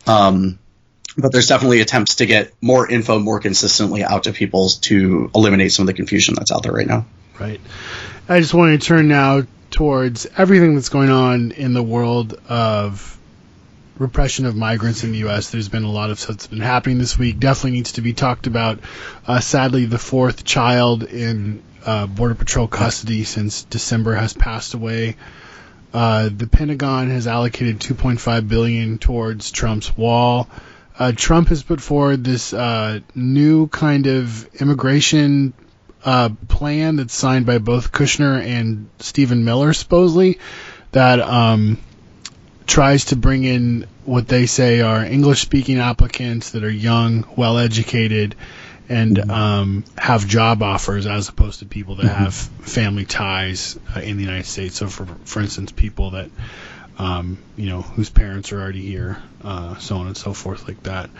But there's definitely attempts to get more info more consistently out to people to eliminate some of the confusion that's out there right now. Right. I just want to turn now towards everything that's going on in the world of repression of migrants in the U.S. There's been a lot of stuff that's been happening this week. Definitely needs to be talked about. Sadly, the fourth child in Border Patrol custody since December has passed away. The Pentagon has allocated $2.5 billion towards Trump's wall. Trump has put forward this new kind of immigration plan that's signed by both Kushner and Stephen Miller, supposedly, that tries to bring in what they say are English-speaking applicants that are young, well-educated, and have job offers, as opposed to people that have family ties in the United States. So, for instance, people that whose parents are already here, so on and so forth, like that.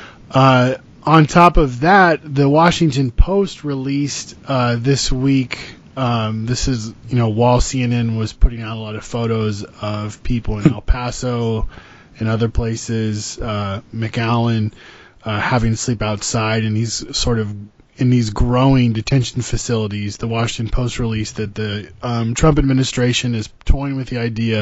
On top of that, the Washington Post released this week. This is, while CNN was putting out a lot of photos of people in El Paso and other places, McAllen having to sleep outside in these growing detention facilities. The Washington Post released that the Trump administration is toying with the idea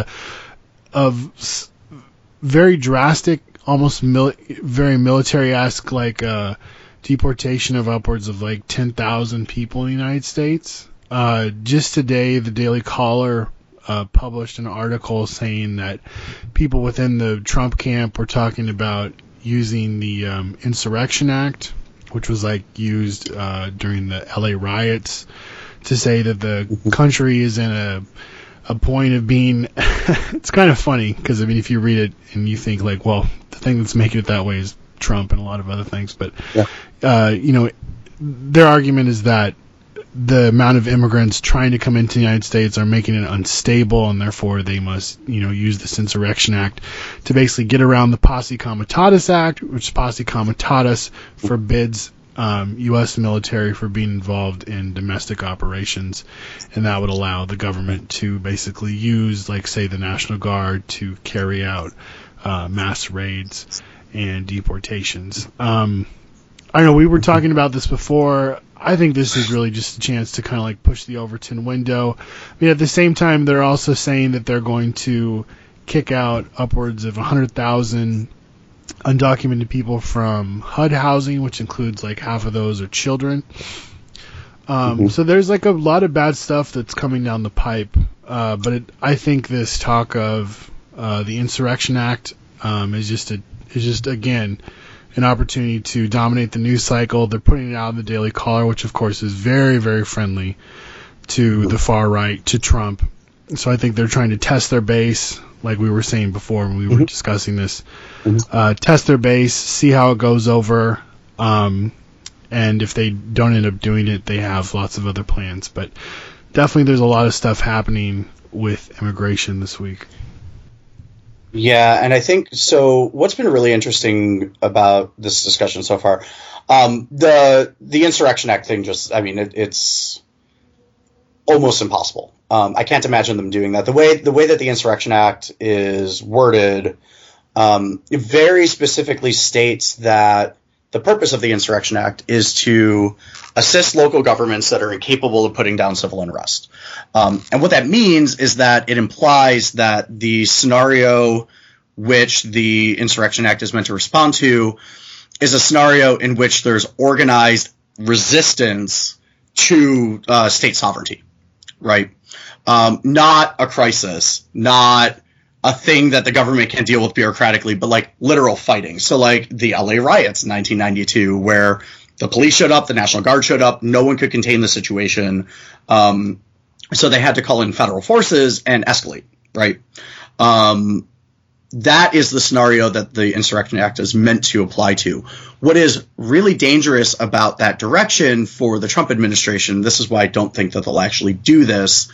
of very drastic, almost very military-esque, like deportation of upwards of like 10,000 people in the United States. Just today, the Daily Caller published an article saying that people within the Trump camp were talking about using the Insurrection Act, which was like used during the LA riots, to say that the country is in a point of being. It's kind of funny because, I mean, if you read it and you think like, well, the thing that's making it that way is Trump and a lot of other things, but their argument is that the amount of immigrants trying to come into the United States are making it unstable, and therefore they must, use this Insurrection Act to basically get around the Posse Comitatus Act, which Posse Comitatus forbids U.S. military for being involved in domestic operations, and that would allow the government to basically use, like, say, the National Guard to carry out mass raids and deportations. I know we were talking about this before. I think this is really just a chance to kind of like push the Overton window. I mean, at the same time, they're also saying that they're going to kick out upwards of 100,000 undocumented people from HUD housing, which includes like half of those are children. So there's like a lot of bad stuff that's coming down the pipe. But I think this talk of the Insurrection Act is just again an opportunity to dominate the news cycle. They're putting it out in the Daily Caller, which of course is very, very friendly to the far right, to Trump. So I think they're trying to test their base, like we were saying before when we were discussing this. Test their base, see how it goes over. And if they don't end up doing it, they have lots of other plans. But definitely there's a lot of stuff happening with immigration this week. Yeah, and I think so. What's been really interesting about this discussion so far, the Insurrection Act thing, it's almost impossible. I can't imagine them doing that. The way that the Insurrection Act is worded, it very specifically states that the purpose of the Insurrection Act is to assist local governments that are incapable of putting down civil unrest. And what that means is that it implies that the scenario which the Insurrection Act is meant to respond to is a scenario in which there's organized resistance to state sovereignty, right? Not a crisis, not a thing that the government can deal with bureaucratically, but like literal fighting. So like the LA riots in 1992, where the police showed up, the National Guard showed up, no one could contain the situation. So they had to call in federal forces and escalate, right? That is the scenario that the Insurrection Act is meant to apply to. What is really dangerous about that direction for the Trump administration, this is why I don't think that they'll actually do this,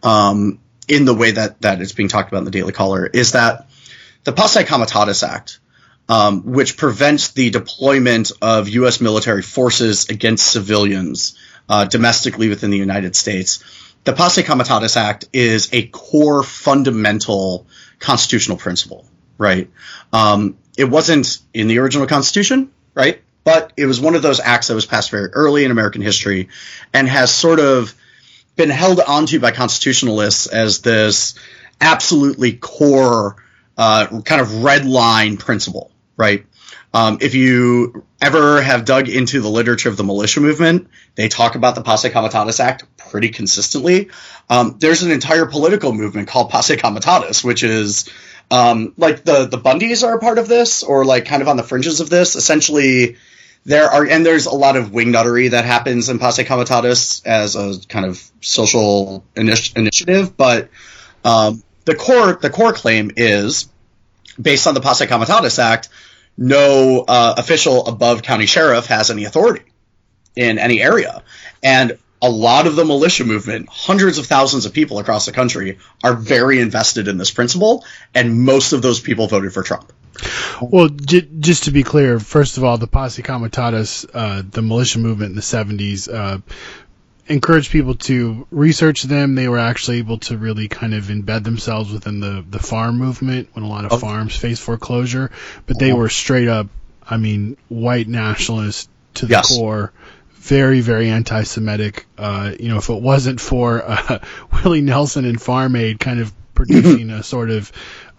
in the way that it's being talked about in the Daily Caller, is that the Posse Comitatus Act, which prevents the deployment of U.S. military forces against civilians domestically within the United States, the Posse Comitatus Act is a core fundamental constitutional principle, right? It wasn't in the original Constitution, right? But it was one of those acts that was passed very early in American history and has sort of been held onto by constitutionalists as this absolutely core kind of red line principle, right? If you ever have dug into the literature of the militia movement, they talk about the Posse Comitatus Act pretty consistently. There's an entire political movement called Posse Comitatus, which is like the Bundys are a part of this, or like kind of on the fringes of this. Essentially, there's a lot of wingnuttery that happens in Posse Comitatus as a kind of social initiative, but the core claim is, based on the Posse Comitatus Act, no official above county sheriff has any authority in any area. And a lot of the militia movement, hundreds of thousands of people across the country, are very invested in this principle, and most of those people voted for Trump. Well, just to be clear, first of all, the Posse Comitatus, the militia movement in the 70s, encouraged people to research them. They were actually able to really kind of embed themselves within the farm movement when a lot of farms faced foreclosure. But they were straight up, white nationalists to the core, very, very anti-Semitic. If it wasn't for Willie Nelson and Farm Aid kind of producing a sort of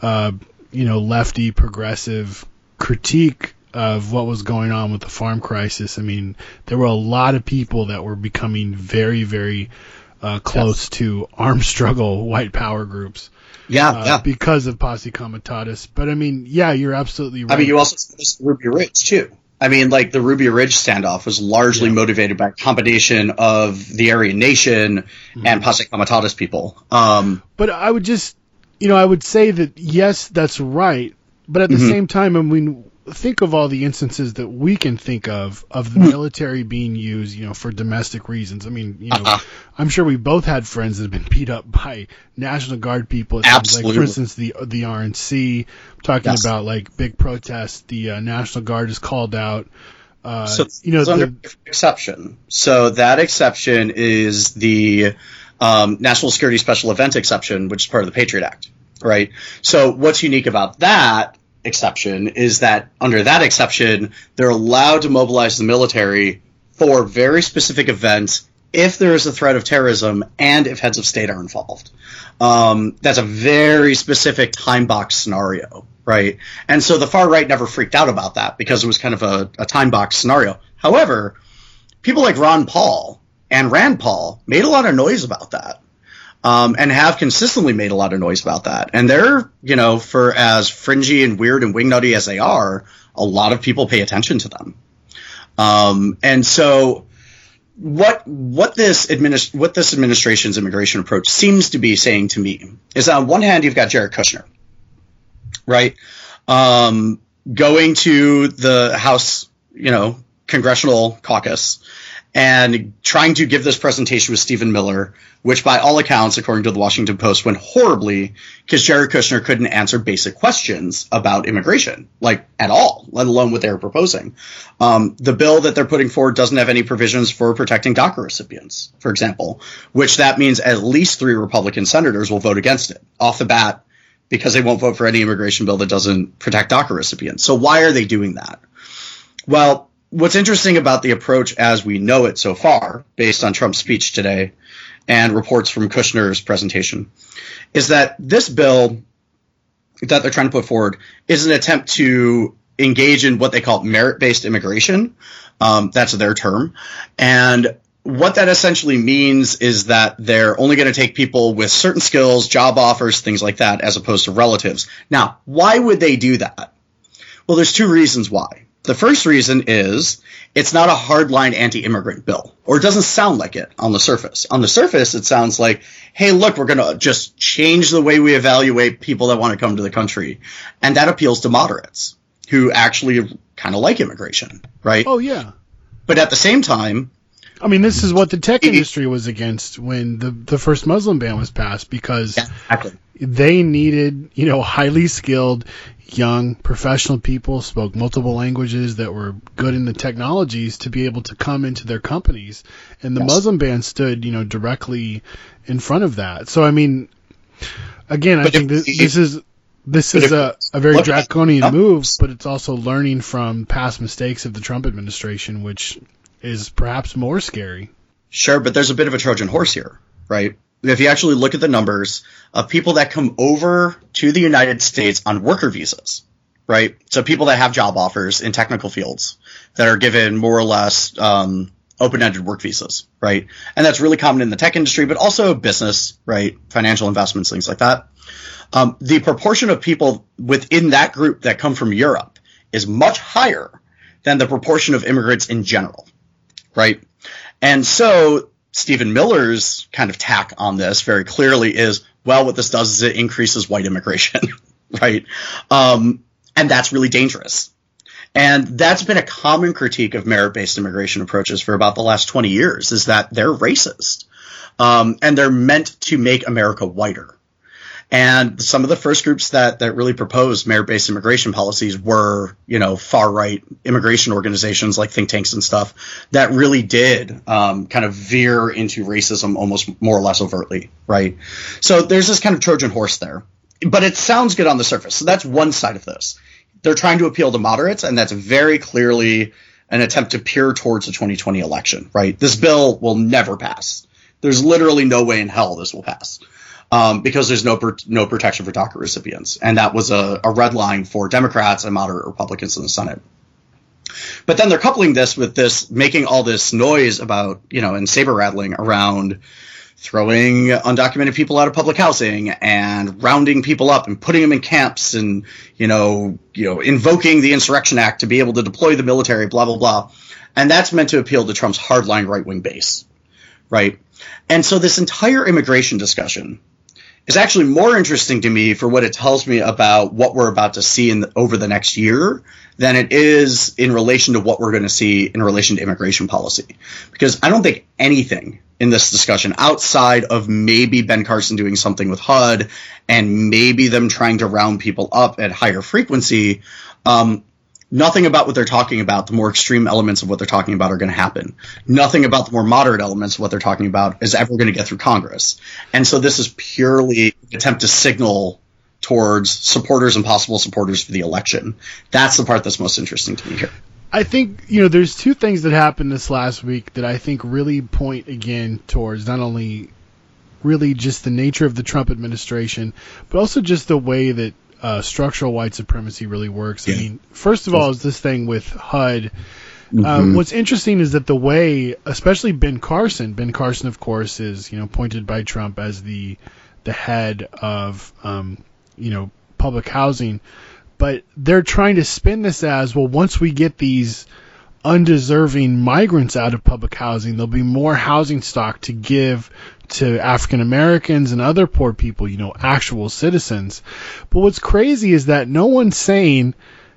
lefty progressive critique of what was going on with the farm crisis. There were a lot of people that were becoming very, very close to armed struggle white power groups. Because of Posse Comitatus. But you're absolutely right. You also saw this Ruby Ridge too. The Ruby Ridge standoff was largely motivated by a combination of the Aryan Nation and Posse Comitatus people. But I would just, I would say that, yes, that's right. But at the same time, think of all the instances that we can think of the military being used, for domestic reasons. I'm sure we both had friends that have been beat up by National Guard people. Absolutely. Like, for instance, the RNC, talking about like big protests. The National Guard is called out. Under exception. So that exception is the National Security Special Event exception, which is part of the Patriot Act, right? So what's unique about that exception is that under that exception, they're allowed to mobilize the military for very specific events if there is a threat of terrorism and if heads of state are involved. That's a very specific time box scenario, right? And so the far right never freaked out about that because it was kind of a time box scenario. However, people like Ron Paul and Rand Paul made a lot of noise about that. And have consistently made a lot of noise about that. And they're, for as fringy and weird and wingnutty as they are, a lot of people pay attention to them. And so what this administration's immigration approach seems to be saying to me is that on one hand, you've got Jared Kushner, right? Going to the House, congressional caucus and trying to give this presentation with Stephen Miller, which by all accounts, according to the Washington Post, went horribly because Jared Kushner couldn't answer basic questions about immigration, at all, let alone what they were proposing. The bill that they're putting forward doesn't have any provisions for protecting DACA recipients, for example, which that means at least 3 Republican senators will vote against it off the bat because they won't vote for any immigration bill that doesn't protect DACA recipients. So why are they doing that? Well, what's interesting about the approach as we know it so far, based on Trump's speech today and reports from Kushner's presentation, is that this bill that they're trying to put forward is an attempt to engage in what they call merit-based immigration. That's their term. And what that essentially means is that they're only going to take people with certain skills, job offers, things like that, as opposed to relatives. Now, why would they do that? Well, there's 2 reasons why. The first reason is it's not a hardline anti-immigrant bill, or it doesn't sound like it on the surface. On the surface, it sounds like, hey, look, we're going to just change the way we evaluate people that want to come to the country. And that appeals to moderates who actually kind of like immigration, right? Oh, yeah. But at the same time, I mean, this is what the tech industry was against when the first Muslim ban was passed, because they needed, highly skilled, young, professional people, spoke multiple languages, that were good in the technologies to be able to come into their companies. And the Muslim ban stood, directly in front of that. So, I mean, again, I think this is a very draconian move, but it's also learning from past mistakes of the Trump administration, which is perhaps more scary. Sure, but there's a bit of a Trojan horse here, right? If you actually look at the numbers of people that come over to the United States on worker visas, right? So people that have job offers in technical fields that are given more or less open-ended work visas, right? And that's really common in the tech industry, but also business, right? Financial investments, things like that. The proportion of people within that group that come from Europe is much higher than the proportion of immigrants in general, right? And so Stephen Miller's kind of tack on this very clearly is, well, what this does is it increases white immigration, right? And that's really dangerous. And that's been a common critique of merit-based immigration approaches for about the last 20 years, is that they're racist. And they're meant to make America whiter. And some of the first groups that really proposed merit-based immigration policies were, far-right immigration organizations like think tanks and stuff that really did kind of veer into racism almost more or less overtly, right? So there's this kind of Trojan horse there. But it sounds good on the surface. So that's one side of this. They're trying to appeal to moderates, and that's very clearly an attempt to peer towards the 2020 election, right? This bill will never pass. There's literally no way in hell this will pass. Because there's no protection for DACA recipients. And that was a red line for Democrats and moderate Republicans in the Senate. But then they're coupling this with this, making all this noise about, and saber rattling around throwing undocumented people out of public housing and rounding people up and putting them in camps and, invoking the Insurrection Act to be able to deploy the military, blah, blah, blah. And that's meant to appeal to Trump's hardline right-wing base, right? And so this entire immigration discussion is actually more interesting to me for what it tells me about what we're about to see over the next year than it is in relation to what we're going to see in relation to immigration policy. Because I don't think anything in this discussion, outside of maybe Ben Carson doing something with HUD and maybe them trying to round people up at higher frequency, nothing about what they're talking about, the more extreme elements of what they're talking about, are going to happen. Nothing about the more moderate elements of what they're talking about is ever going to get through Congress. And so this is purely an attempt to signal towards supporters and possible supporters for the election. That's the part that's most interesting to me here. I think, there's 2 things that happened this last week that I think really point again towards not only really just the nature of the Trump administration, but also just the way that structural white supremacy really works. Yeah. I mean, first of all, is this thing with HUD What's interesting is that the way, especially Ben Carson, of course, is, appointed by Trump as the head of, public housing, but they're trying to spin this as, well, once we get these undeserving migrants out of public housing, there'll be more housing stock to give to African Americans and other poor people, actual citizens. But what's crazy is that no one's saying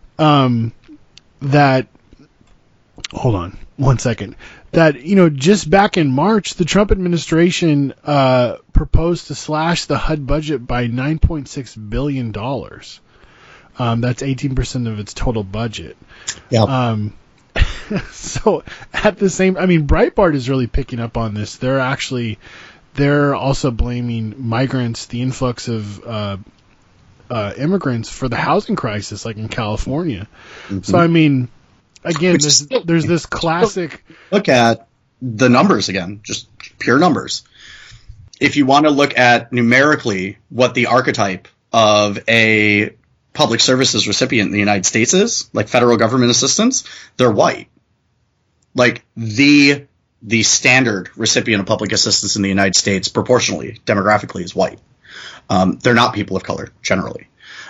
that, hold on one second, that, just back in March, the Trump administration proposed to slash the HUD budget by $9.6 billion. That's 18% of its total budget. Yeah. So at the same, Breitbart is really picking up on this. They're also blaming migrants, the influx of immigrants, for the housing crisis, like in California. So again, there's this classic. Look at the numbers again, just pure numbers. If you want to look at numerically what the archetype of a public services recipient in the United States is, like federal government assistance, they're white. Like the standard recipient of public assistance in the United States, proportionally, demographically, is white. They're not people of color generally.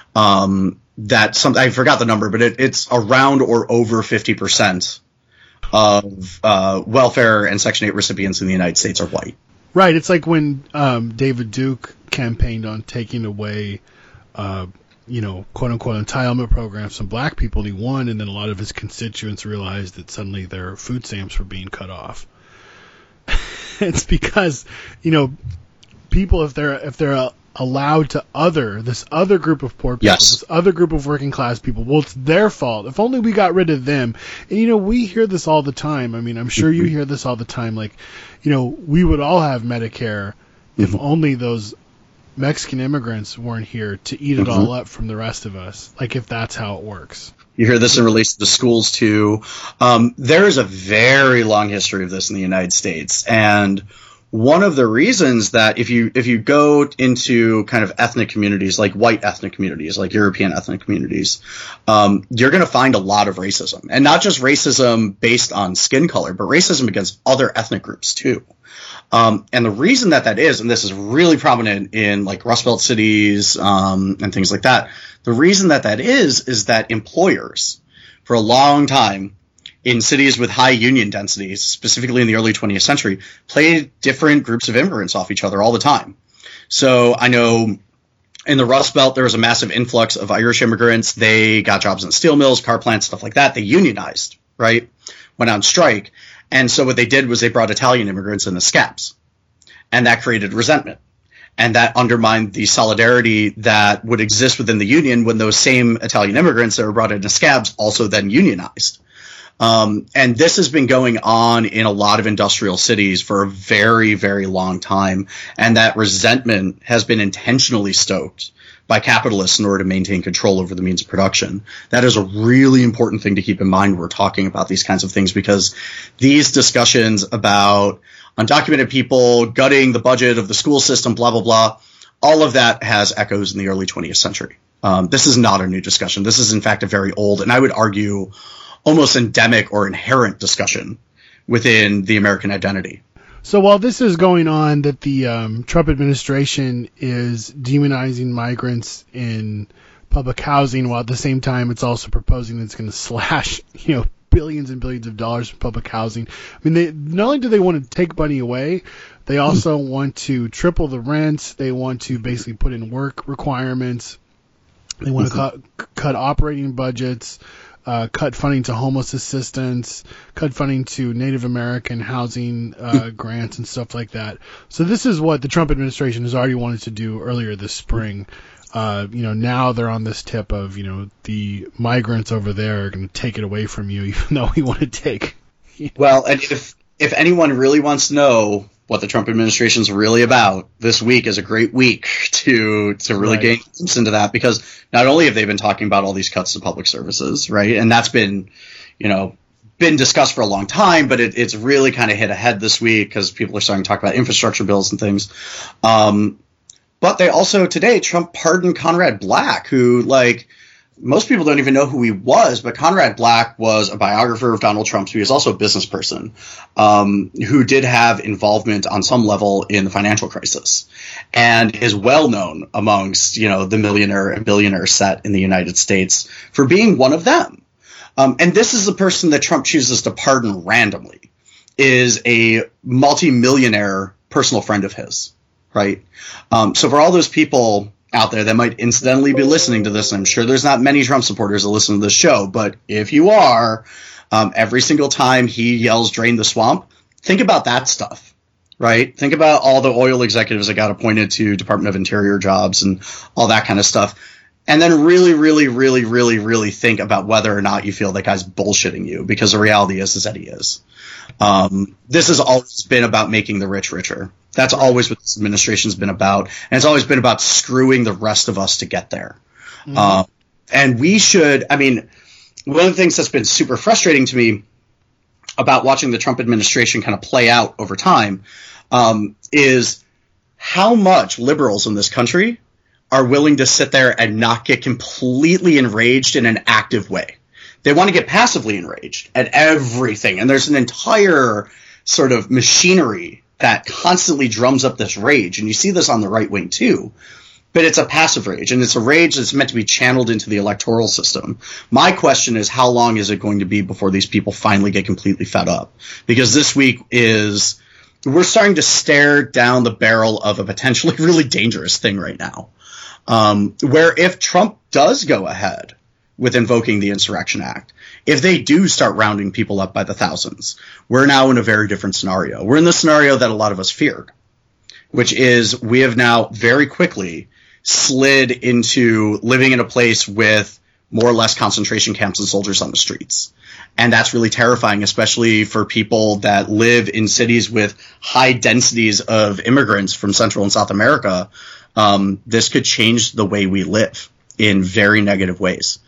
I forgot the number, but it's around or over 50% of welfare and Section 8 recipients in the United States are white. Right. It's like when David Duke campaigned on taking away, quote unquote entitlement programs from black people, and he won, and then a lot of his constituents realized that suddenly their food stamps were being cut off. It's because, people, if they're allowed to this other group of poor people, yes, this other group of working class people, well, it's their fault. If only we got rid of them. And, we hear this all the time. I'm sure you hear this all the time. Like, we would all have Medicare if only those Mexican immigrants weren't here to eat it all up from the rest of us. Like, if that's how it works. You hear this in relation to the schools too. There is a very long history of this in the United States, and one of the reasons that if you go into kind of ethnic communities, like white ethnic communities, like European ethnic communities, you're going to find a lot of racism, and not just racism based on skin color, but racism against other ethnic groups too. And the reason that is, and this is really prominent in like Rust Belt cities and things like that, the reason that is that employers for a long time in cities with high union densities, specifically in the early 20th century, played different groups of immigrants off each other all the time. So I know in the Rust Belt, there was a massive influx of Irish immigrants. They got jobs in steel mills, car plants, stuff like that. They unionized, right? Went on strike. And so what they did was they brought Italian immigrants in as scabs. And that created resentment. And that undermined the solidarity that would exist within the union when those same Italian immigrants that were brought in as scabs also then unionized. And this has been going on in a lot of industrial cities for a very, very long time. And that resentment has been intentionally stoked by capitalists in order to maintain control over the means of production. That is a really important thing to keep in mind when we're talking about these kinds of things, because these discussions about undocumented people gutting the budget of the school system, blah, blah, blah, all of that has echoes in the early 20th century. This is not a new discussion. This is, in fact, a very old, and I would argue almost endemic or inherent discussion within the American identity. So while this is going on, that the Trump administration is demonizing migrants in public housing, while at the same time it's also proposing that it's going to slash, billions and billions of dollars from public housing. Not only do they want to take money away, they also want to triple the rents. They want to basically put in work requirements. They want to cut operating budgets. Cut funding to homeless assistance, cut funding to Native American housing grants and stuff like that. So this is what the Trump administration has already wanted to do earlier this spring. Now they're on this tip of, the migrants over there are going to take it away from you, even though we want to take. Well, and if anyone really wants to know what the Trump administration is really about, this week is a great week to really gain a glimpse into that, because not only have they been talking about all these cuts to public services, right, and that's been, been discussed for a long time, but it's really kind of hit ahead this week because people are starting to talk about infrastructure bills and things. But they also today, Trump pardoned Conrad Black, who most people don't even know who he was, but Conrad Black was a biographer of Donald Trump. So he was also a business person who did have involvement on some level in the financial crisis and is well known amongst, the millionaire and billionaire set in the United States for being one of them. And this is the person that Trump chooses to pardon randomly, is a multimillionaire personal friend of his, right? So for all those people out there that might incidentally be listening to this, I'm sure there's not many Trump supporters that listen to this show, but if you are, every single time he yells "drain the swamp," think about that stuff, right? Think about all the oil executives that got appointed to Department of Interior jobs and all that kind of stuff. And then really, really, really, really, really think about whether or not you feel that guy's bullshitting you, because the reality is that he is. This has always been about making the rich richer. That's always what this administration's been about. And it's always been about screwing the rest of us to get there. Mm-hmm. And we should, one of the things that's been super frustrating to me about watching the Trump administration kind of play out over time, is how much liberals in this country are willing to sit there and not get completely enraged in an active way. They want to get passively enraged at everything. And there's an entire sort of machinery that constantly drums up this rage. And you see this on the right wing too. But it's a passive rage, and it's a rage that's meant to be channeled into the electoral system. My question is, how long is it going to be before these people finally get completely fed up? Because this week we're starting to stare down the barrel of a potentially really dangerous thing right now. Where if Trump does go ahead with invoking the Insurrection Act, if they do start rounding people up by the thousands, we're now in a very different scenario. We're in the scenario that a lot of us feared, which is we have now very quickly slid into living in a place with more or less concentration camps and soldiers on the streets. And that's really terrifying, especially for people that live in cities with high densities of immigrants from Central and South America. This could change the way we live in very negative ways.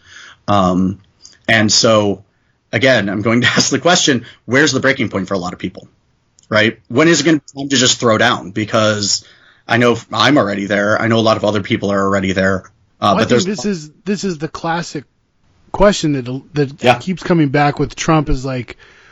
And so, again, I'm going to ask the question, where's the breaking point for a lot of people, right? When is it going to be time to just throw down? Because I know I'm already there. I know a lot of other people are already there. But I think this is the classic question that keeps coming back with Trump is like,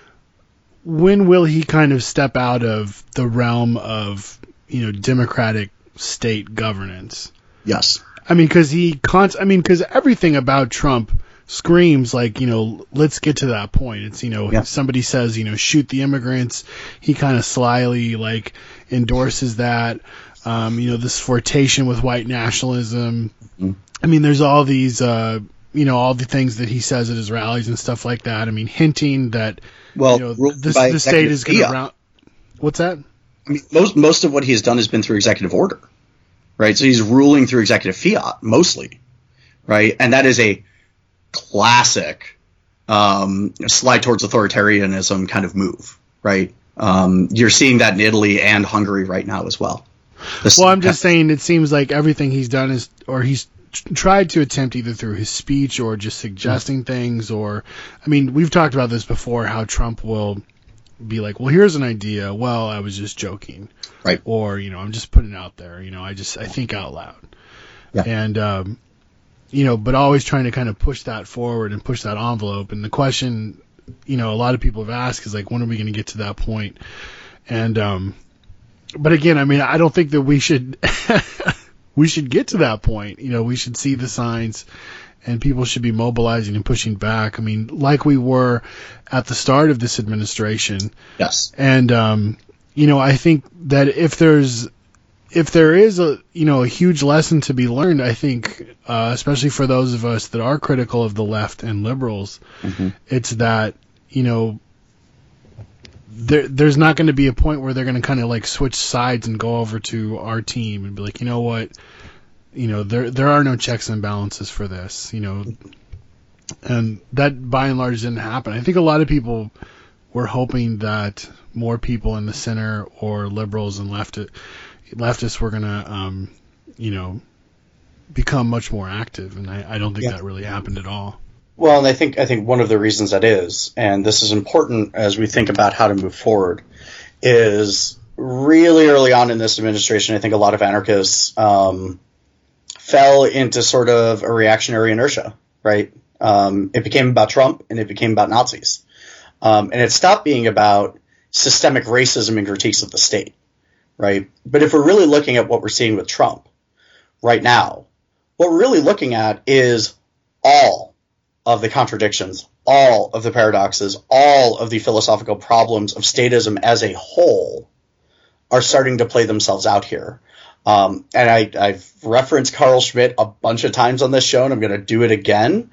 when will he kind of step out of the realm of, democratic state governance? Yes. Because everything about Trump screams like, let's get to that point. It's, somebody says, shoot the immigrants. He kind of slyly endorses that. This flirtation with white nationalism. Mm-hmm. There's all these, all the things that he says at his rallies and stuff like that. Hinting that, the state is going to round. What's that? Most of what he has done has been through executive order, right? So he's ruling through executive fiat mostly, right? And that is a classic slide towards authoritarianism kind of move, right? You're seeing that in Italy and Hungary right now as well. I'm just saying it seems like everything he's done he's tried to attempt either through his speech or just suggesting things we've talked about this before, how Trump will be like, well, here's an idea. Well, I was just joking. Right. Or, I'm just putting it out there. I think out loud. Yeah. And, but always trying to kind of push that forward and push that envelope. And the question, a lot of people have asked is like, when are we going to get to that point? And, but again, I don't think that we should get to that point. We should see the signs and people should be mobilizing and pushing back. Like we were at the start of this administration. Yes. And, I think that if there is a huge lesson to be learned, I think, especially for those of us that are critical of the left and liberals, mm-hmm. it's that, there's not going to be a point where they're going to kind of switch sides and go over to our team and be like, what, there are no checks and balances for this, and that by and large didn't happen. I think a lot of people were hoping that more people in the center or liberals and leftists were going to, become much more active. And I don't think that really happened at all. Well, and I think one of the reasons that is, and this is important as we think about how to move forward, is really early on in this administration, I think a lot of anarchists fell into sort of a reactionary inertia, right? It became about Trump, and it became about Nazis. And it stopped being about systemic racism and critiques of the state, right? But if we're really looking at what we're seeing with Trump right now, what we're really looking at is all of the contradictions, all of the paradoxes, all of the philosophical problems of statism as a whole are starting to play themselves out here. And I've referenced Carl Schmitt a bunch of times on this show, and I'm going to do it again.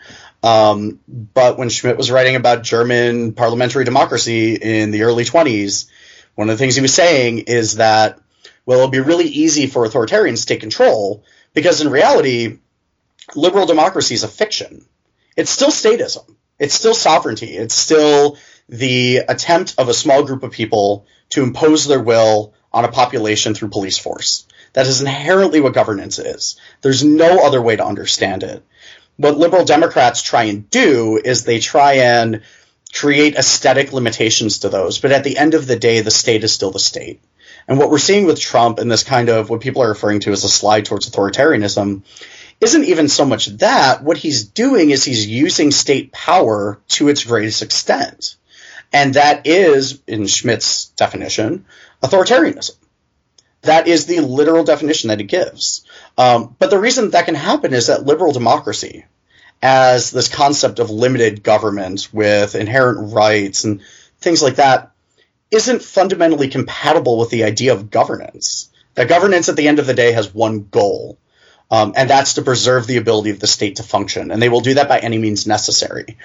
But when Schmitt was writing about German parliamentary democracy in the early 20s, one of the things he was saying is that, well, it'll be really easy for authoritarians to take control because in reality, liberal democracy is a fiction. It's still statism. It's still sovereignty. It's still the attempt of a small group of people to impose their will on a population through police force. That is inherently what governance is. There's no other way to understand it. What liberal Democrats try and do is they try and create aesthetic limitations to those. But at the end of the day, the state is still the state. And what we're seeing with Trump and this kind of what people are referring to as a slide towards authoritarianism isn't even so much that. What he's doing is he's using state power to its greatest extent. And that is, in Schmitt's definition, authoritarianism. That is the literal definition that he gives. But the reason that can happen is that liberal democracy, as this concept of limited government with inherent rights and things like that, isn't fundamentally compatible with the idea of governance. That governance at the end of the day has one goal, and that's to preserve the ability of the state to function. And they will do that by any means necessary.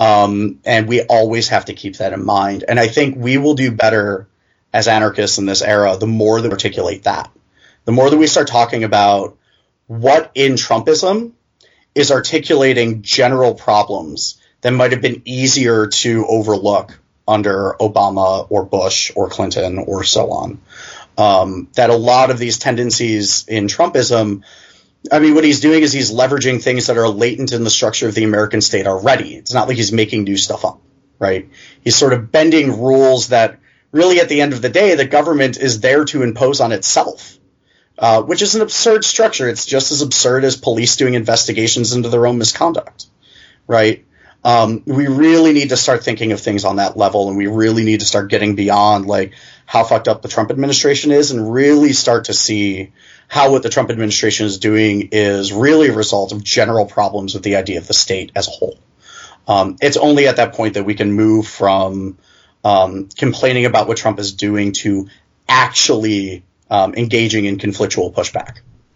And we always have to keep that in mind. And I think we will do better as anarchists in this era the more that we articulate that. The more that we start talking about what in Trumpism is articulating general problems that might have been easier to overlook under Obama or Bush or Clinton or so on. That a lot of these tendencies in Trumpism, I mean, what he's doing is he's leveraging things that are latent in the structure of the American state already. It's not like he's making new stuff up, right? He's sort of bending rules that really at the end of the day, the government is there to impose on itself, which is an absurd structure. It's just as absurd as police doing investigations into their own misconduct, right? We really need to start thinking of things on that level, and we really need to start getting beyond like how fucked up the Trump administration is and really start to see how what the Trump administration is doing is really a result of general problems with the idea of the state as a whole. It's only at that point that we can move from complaining about what Trump is doing to actually engaging in conflictual pushback.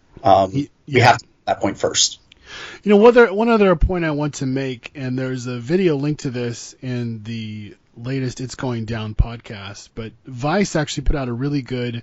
We have to get that point first. You know, one other point I want to make, and there's a video linked to this in the latest It's Going Down podcast, but Vice actually put out a really good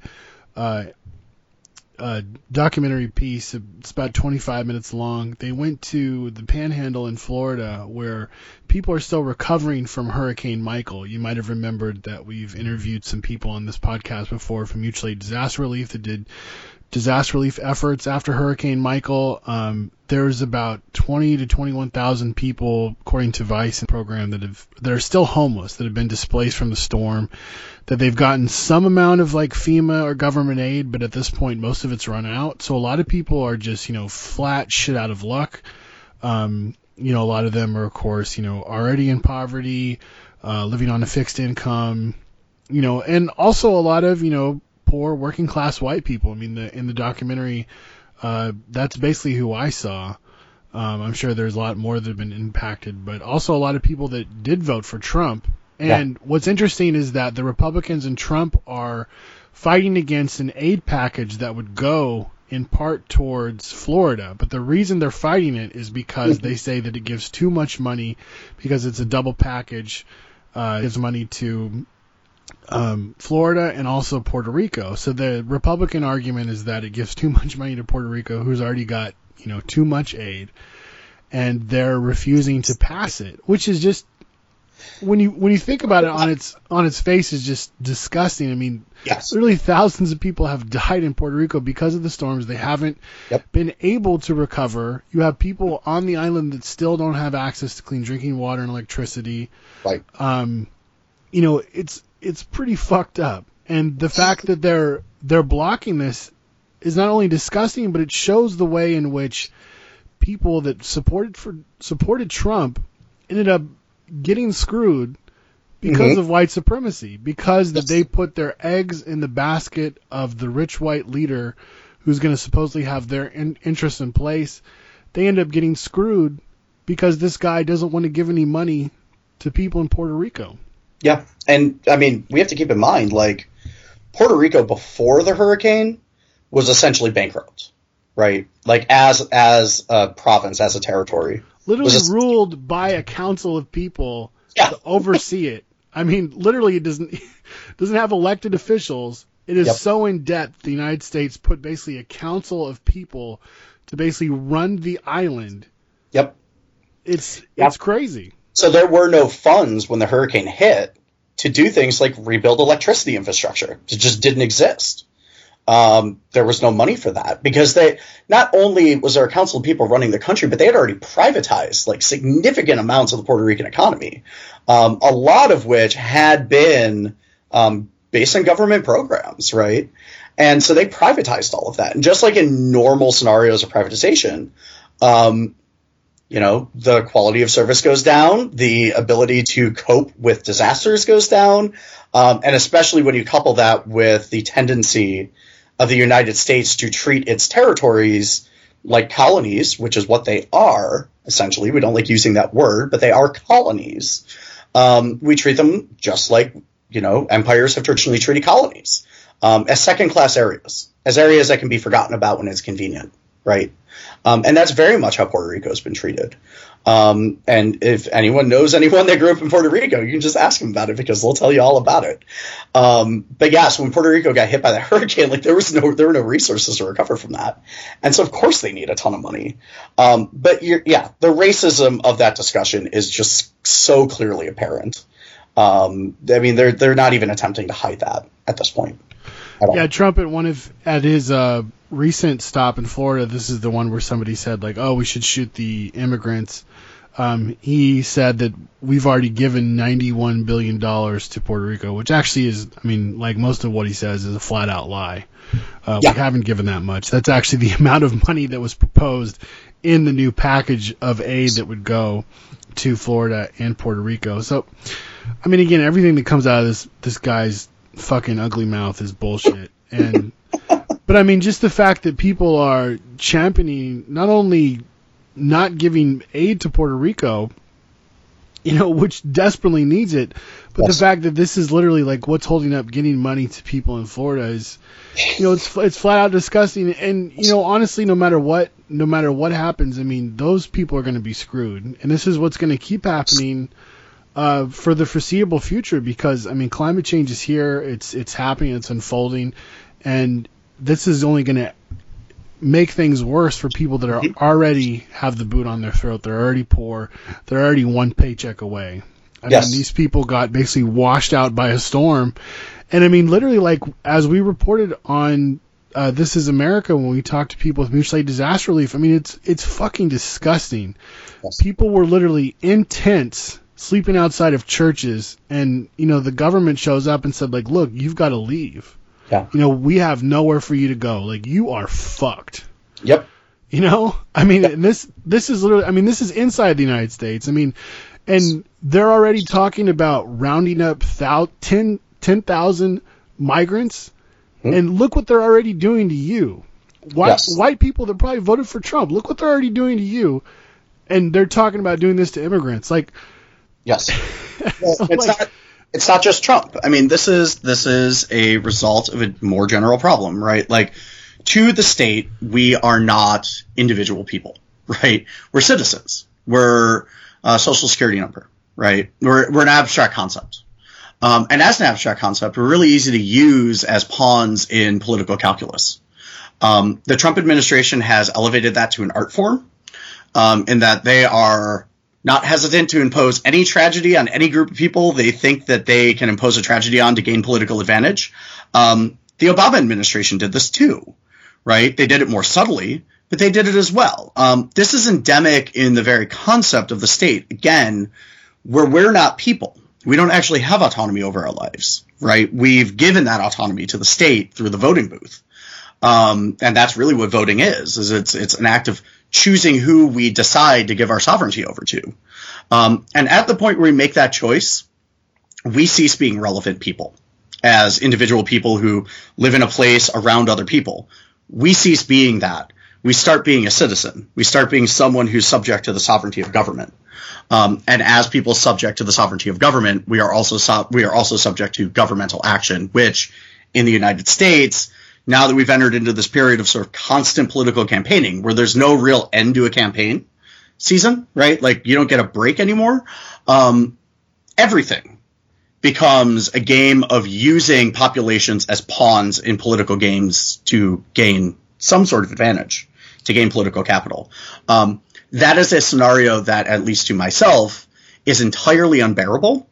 documentary piece. It's about 25 minutes long. They went to the Panhandle in Florida where people are still recovering from Hurricane Michael. You might have remembered that we've interviewed some people on this podcast before from Mutual Aid Disaster Relief that did disaster relief efforts after Hurricane Michael. There's about 20 to 21,000 people, according to Vice, in the program that are still homeless, that have been displaced from the storm, that they've gotten some amount of like FEMA or government aid, but at this point most of it's run out. So a lot of people are just, flat shit out of luck. A lot of them are, of course, already in poverty, living on a fixed income, and also a lot of, poor working class white people. I mean, in the documentary, that's basically who I saw. I'm sure there's a lot more that have been impacted, but also a lot of people that did vote for Trump. And what's interesting is that the Republicans and Trump are fighting against an aid package that would go in part towards Florida. But the reason they're fighting it is because they say that it gives too much money because it's a double package. It gives money to Florida and also Puerto Rico. So the Republican argument is that it gives too much money to Puerto Rico, who's already got, too much aid, and they're refusing to pass it, which is just, when you think about it on its face, is just disgusting. I mean, literally thousands of people have died in Puerto Rico because of the storms. They haven't been able to recover. You have people on the island that still don't have access to clean drinking water and electricity. Right. It's pretty fucked up. And the fact that they're blocking this is not only disgusting, but it shows the way in which people that supported Trump ended up getting screwed because of white supremacy, because that they put their eggs in the basket of the rich white leader who's going to supposedly have their interests in place. They end up getting screwed because this guy doesn't want to give any money to people in Puerto Rico. Yeah, and I mean, we have to keep in mind, like, Puerto Rico before the hurricane was essentially bankrupt, right? Like, as a province, as a territory. Literally ruled by a council of people to oversee it. I mean, literally, it doesn't have elected officials. It is so in debt. The United States put basically a council of people to basically run the island. Yep. It's crazy. So there were no funds when the hurricane hit to do things like rebuild electricity infrastructure. It just didn't exist. There was no money for that because not only was there a council of people running the country, but they had already privatized like significant amounts of the Puerto Rican economy, a lot of which had been based on government programs, right? And so they privatized all of that. And just like in normal scenarios of privatization, the quality of service goes down, the ability to cope with disasters goes down, and especially when you couple that with the tendency of the United States to treat its territories like colonies, which is what they are, essentially. We don't like using that word, but they are colonies. We treat them just like, empires have traditionally treated colonies, as second-class areas, as areas that can be forgotten about when it's convenient, right? And that's very much how Puerto Rico has been treated. And if anyone knows anyone that grew up in Puerto Rico, you can just ask them about it because they'll tell you all about it. But yeah, so when Puerto Rico got hit by the hurricane, like there were no resources to recover from that. And so of course they need a ton of money. But the racism of that discussion is just so clearly apparent. I mean, they're not even attempting to hide that at this point. Yeah, Trump at his recent stop in Florida, this is the one where somebody said like, oh, we should shoot the immigrants. He said that we've already given $91 billion to Puerto Rico, which actually is, I mean, like most of what he says is a flat out lie. We haven't given that much. That's actually the amount of money that was proposed in the new package of aid that would go to Florida and Puerto Rico. So, I mean, again, everything that comes out of this guy's fucking ugly mouth is bullshit. But I mean, just the fact that people are championing not only not giving aid to Puerto Rico, which desperately needs it, but the fact that this is literally like what's holding up getting money to people in Florida is, it's flat out disgusting. And honestly, no matter what happens, I mean, those people are going to be screwed, and this is what's going to keep happening for the foreseeable future, because I mean, climate change is here. It's happening. It's unfolding, and this is only going to make things worse for people that are already have the boot on their throat. They're already poor. They're already one paycheck away. I mean, these people got basically washed out by a storm. And I mean, literally, like, as we reported on This Is America, when we talked to people with mutual aid disaster relief, I mean, it's fucking disgusting. People were literally in tents, sleeping outside of churches, and, the government shows up and said, like, look, you've got to leave. Yeah. We have nowhere for you to go. Like, you are fucked. Yep. I mean, and this is literally, I mean, this is inside the United States. I mean, and they're already talking about rounding up 10,000 migrants. Mm-hmm. And look what they're already doing to you. White people that probably voted for Trump. Look what they're already doing to you. And they're talking about doing this to immigrants. Like, yes. Well, it's not just Trump. I mean, this is a result of a more general problem, right? Like, to the state, we are not individual people, right? We're citizens. We're a social security number, right? We're an abstract concept. And as an abstract concept, we're really easy to use as pawns in political calculus. The Trump administration has elevated that to an art form, in that they are not hesitant to impose any tragedy on any group of people they think that they can impose a tragedy on to gain political advantage. The Obama administration did this too, right? They did it more subtly, but they did it as well. This is endemic in the very concept of the state, again, where we're not people. We don't actually have autonomy over our lives, right? We've given that autonomy to the state through the voting booth. And that's really what voting is it's an act of choosing who we decide to give our sovereignty over to. And at the point where we make that choice, we cease being relevant people as individual people who live in a place around other people. We cease being that. We start being a citizen. We start being someone who's subject to the sovereignty of government. And as people subject to the sovereignty of government, we are also subject to governmental action, which in the United States, now that we've entered into this period of sort of constant political campaigning where there's no real end to a campaign season, right? Like you don't get a break anymore. Everything becomes a game of using populations as pawns in political games to gain some sort of advantage, to gain political capital. That is a scenario that, at least to myself, is entirely unbearable.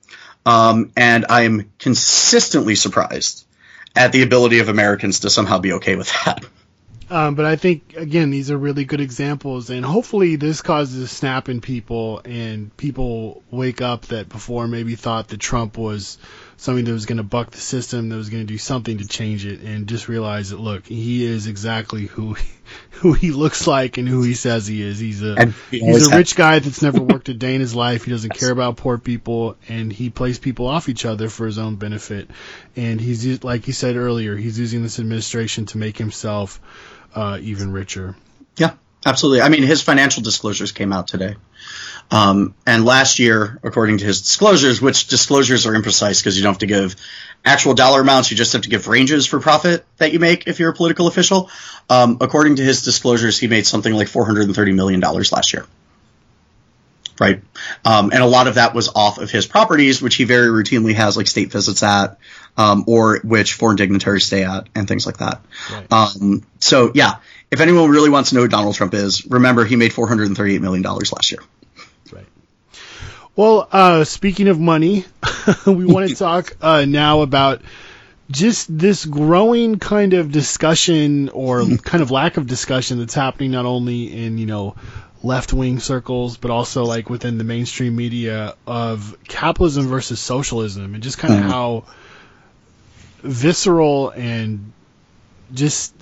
And I am consistently surprised at the ability of Americans to somehow be okay with that. But I think, again, these are really good examples, and hopefully this causes a snap in people, and people wake up that before maybe thought that Trump was something that was going to buck the system, that was going to do something to change it, and just realize that, look, he is exactly who he looks like and who he says he is. He's a rich guy that's never worked a day in his life. He doesn't care about poor people, and he plays people off each other for his own benefit. And he's, like he said earlier, he's using this administration to make himself even richer. Yeah, absolutely. I mean, his financial disclosures came out today. And last year, according to his disclosures, which disclosures are imprecise because you don't have to give actual dollar amounts, you just have to give ranges for profit that you make if you're a political official. According to his disclosures, he made something like $430 million last year. Right. And a lot of that was off of his properties, which he very routinely has like state visits at, or which foreign dignitaries stay at and things like that. Right. So, yeah, if anyone really wants to know who Donald Trump is, remember he made $438 million last year. Right. Well, speaking of money, we want to talk now about just this growing kind of discussion or kind of lack of discussion that's happening not only in, left-wing circles, but also like within the mainstream media of capitalism versus socialism, and just kind of how visceral and just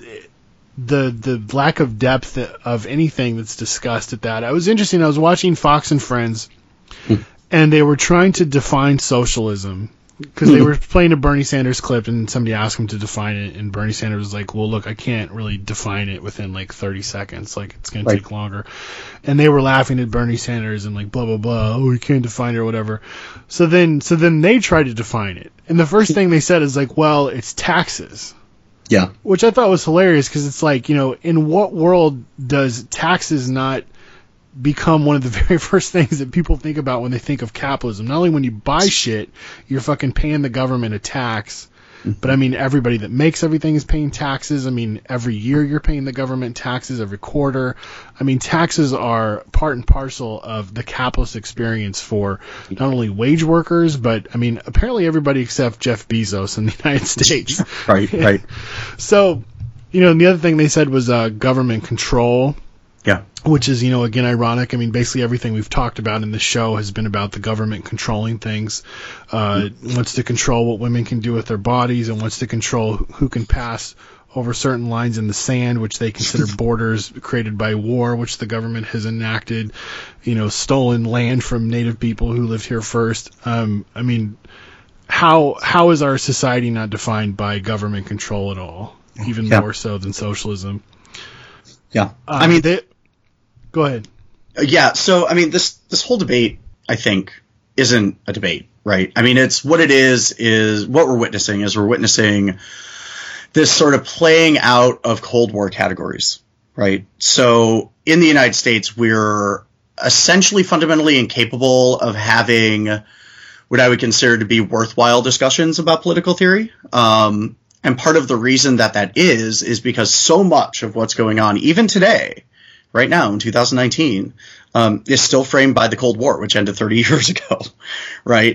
the lack of depth of anything that's discussed at that. It was interesting. I was watching Fox and Friends, and they were trying to define socialism because they were playing a Bernie Sanders clip, and somebody asked him to define it, and Bernie Sanders was like, well, look, I can't really define it within like 30 seconds. Like, it's going to take longer. And they were laughing at Bernie Sanders and like, blah, blah, blah. Oh, you can't define it or whatever. So then they tried to define it. And the first thing they said is like, well, it's taxes. Yeah. Which I thought was hilarious because it's like, in what world does taxes not become one of the very first things that people think about when they think of capitalism? Not only when you buy shit, you're fucking paying the government a tax, but I mean, everybody that makes everything is paying taxes. I mean, every year you're paying the government taxes, every quarter. I mean, taxes are part and parcel of the capitalist experience for not only wage workers, but I mean, apparently everybody except Jeff Bezos in the United States. Right. So, and the other thing they said was government control. Yeah. Which is, again, ironic. I mean, basically everything we've talked about in the show has been about the government controlling things. Wants to control what women can do with their bodies, and wants to control who can pass over certain lines in the sand, which they consider borders created by war, which the government has enacted, stolen land from native people who lived here first. I mean, how is our society not defined by government control at all, even more so than socialism? Yeah. I mean, go ahead. Yeah. So, I mean, this whole debate, I think, isn't a debate, right? I mean, it's what it is what we're witnessing is we're witnessing this sort of playing out of Cold War categories, right? So in the United States, we're essentially fundamentally incapable of having what I would consider to be worthwhile discussions about political theory. And part of the reason that is because so much of what's going on, even today, right now in 2019, is still framed by the Cold War, which ended 30 years ago, right?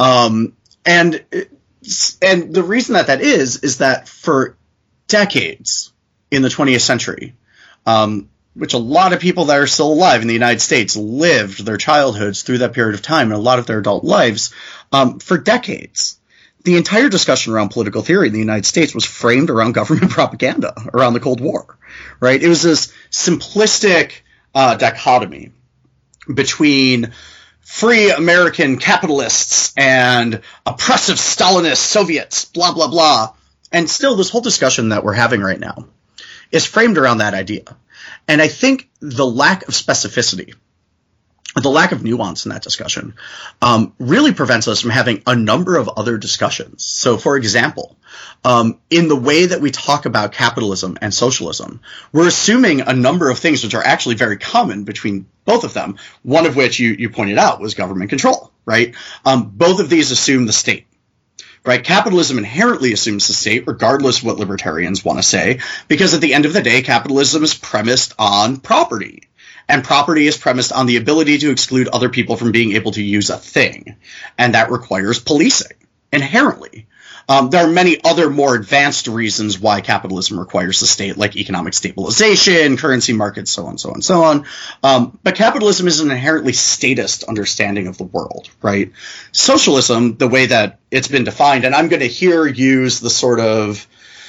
And the reason that is that for decades in the 20th century, which a lot of people that are still alive in the United States lived their childhoods through that period of time and a lot of their adult lives, for decades, the entire discussion around political theory in the United States was framed around government propaganda around the Cold War, right? It was this simplistic dichotomy between free American capitalists and oppressive Stalinist Soviets, blah, blah, blah. And still, this whole discussion that we're having right now is framed around that idea. And I think the lack of specificity, the lack of nuance in that discussion really prevents us from having a number of other discussions. So, for example, in the way that we talk about capitalism and socialism, we're assuming a number of things which are actually very common between both of them, one of which you pointed out was government control, right? Both of these assume the state. Right? Capitalism inherently assumes the state, regardless of what libertarians want to say, because at the end of the day, capitalism is premised on property. And property is premised on the ability to exclude other people from being able to use a thing. And that requires policing, inherently. There are many other more advanced reasons why capitalism requires the state, like economic stabilization, currency markets, so on, so on, so on. But capitalism is an inherently statist understanding of the world, right? Socialism, the way that it's been defined, and I'm going to here use the sort of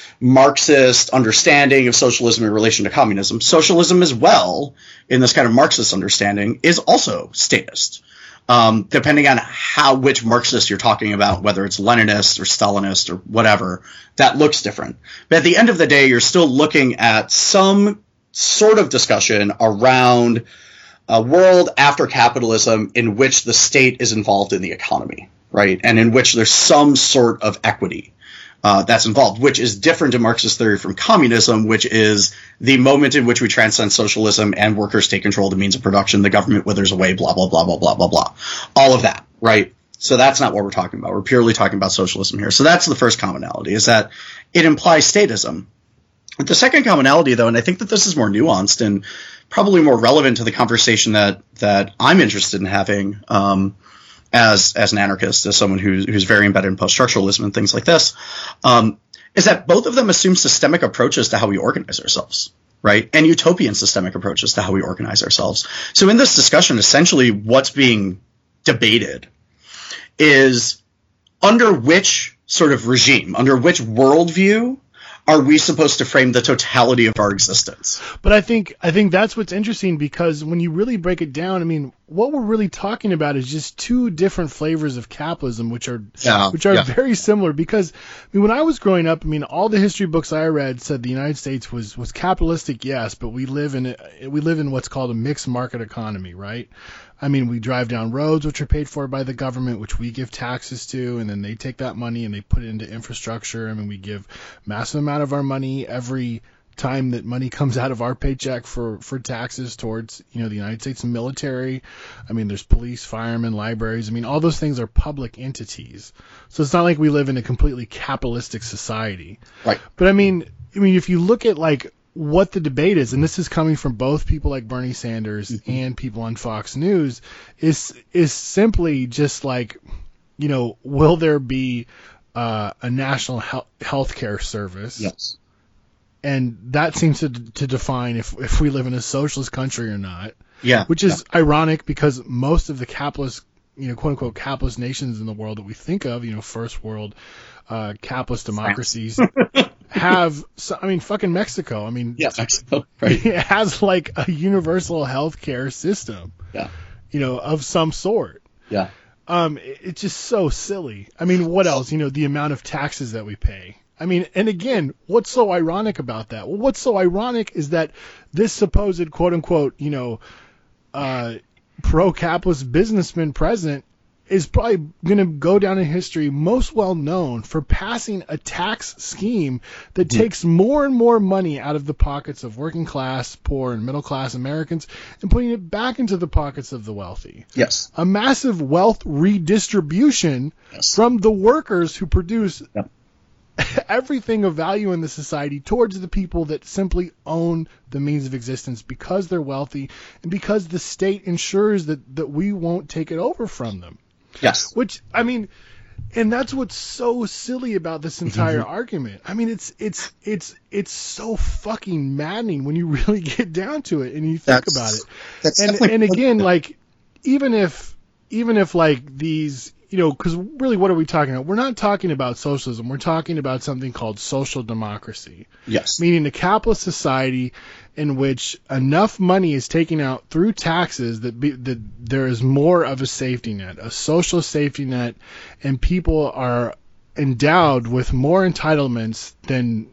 Marxist understanding of socialism in relation to communism. Socialism as well, in this kind of Marxist understanding, is also statist. Depending on which Marxist you're talking about, whether it's Leninist or Stalinist or whatever, that looks different. But at the end of the day, you're still looking at some sort of discussion around a world after capitalism in which the state is involved in the economy, right? And in which there's some sort of equity that's involved, which is different in Marxist theory from communism, which is the moment in which we transcend socialism and workers take control of the means of production, the government withers away, blah, blah, blah, blah, blah, blah, blah. All of that, right? So that's not what we're talking about. We're purely talking about socialism here. So that's the first commonality, is that it implies statism. The second commonality, though, and I think that this is more nuanced and probably more relevant to the conversation that I'm interested in having, as an anarchist, as someone who's very embedded in post-structuralism and things like this, is that both of them assume systemic approaches to how we organize ourselves, right? And utopian systemic approaches to how we organize ourselves. So in this discussion, essentially what's being debated is under which sort of regime, under which worldview are we supposed to frame the totality of our existence? But I think that's what's interesting, because when you really break it down, I mean, what we're really talking about is just two different flavors of capitalism, which are very similar. Because I mean, when I was growing up, I mean, all the history books I read said the United States was capitalistic, yes, but we live in what's called a mixed market economy, right? I mean, we drive down roads which are paid for by the government, which we give taxes to, and then they take that money and they put it into infrastructure. I mean, we give massive amount of our money every time that money comes out of our paycheck for taxes towards, the United States military. I mean, there's police, firemen, libraries. I mean, all those things are public entities. So it's not like we live in a completely capitalistic society. Right. But I mean, if you look at like what the debate is, and this is coming from both people like Bernie Sanders and people on Fox News, is simply just like, will there be a national health care service? Yes. And that seems to define if we live in a socialist country or not. Yeah. Which is ironic, because most of the capitalist, quote unquote capitalist nations in the world that we think of, first world capitalist democracies have, fucking Mexico. I mean, Mexico, right? It has like a universal healthcare system, of some sort. Yeah. It's just so silly. I mean, what else? The amount of taxes that we pay. I mean, and again, what's so ironic about that? Well, what's so ironic is that this supposed quote unquote, pro-capitalist businessman president is probably going to go down in history most well known for passing a tax scheme that takes more and more money out of the pockets of working class, poor, and middle class Americans and putting it back into the pockets of the wealthy. Yes. A massive wealth redistribution from the workers who produce everything of value in the society towards the people that simply own the means of existence because they're wealthy and because the state ensures that we won't take it over from them. Yes. Which, I mean, and that's what's so silly about this entire argument. I mean, it's so fucking maddening when you really get down to it and you think about it. And again, like, even if like these, because really what are we talking about? We're not talking about socialism. We're talking about something called social democracy. Yes. Meaning a capitalist society in which enough money is taken out through taxes that there is more of a safety net, a social safety net, and people are endowed with more entitlements than,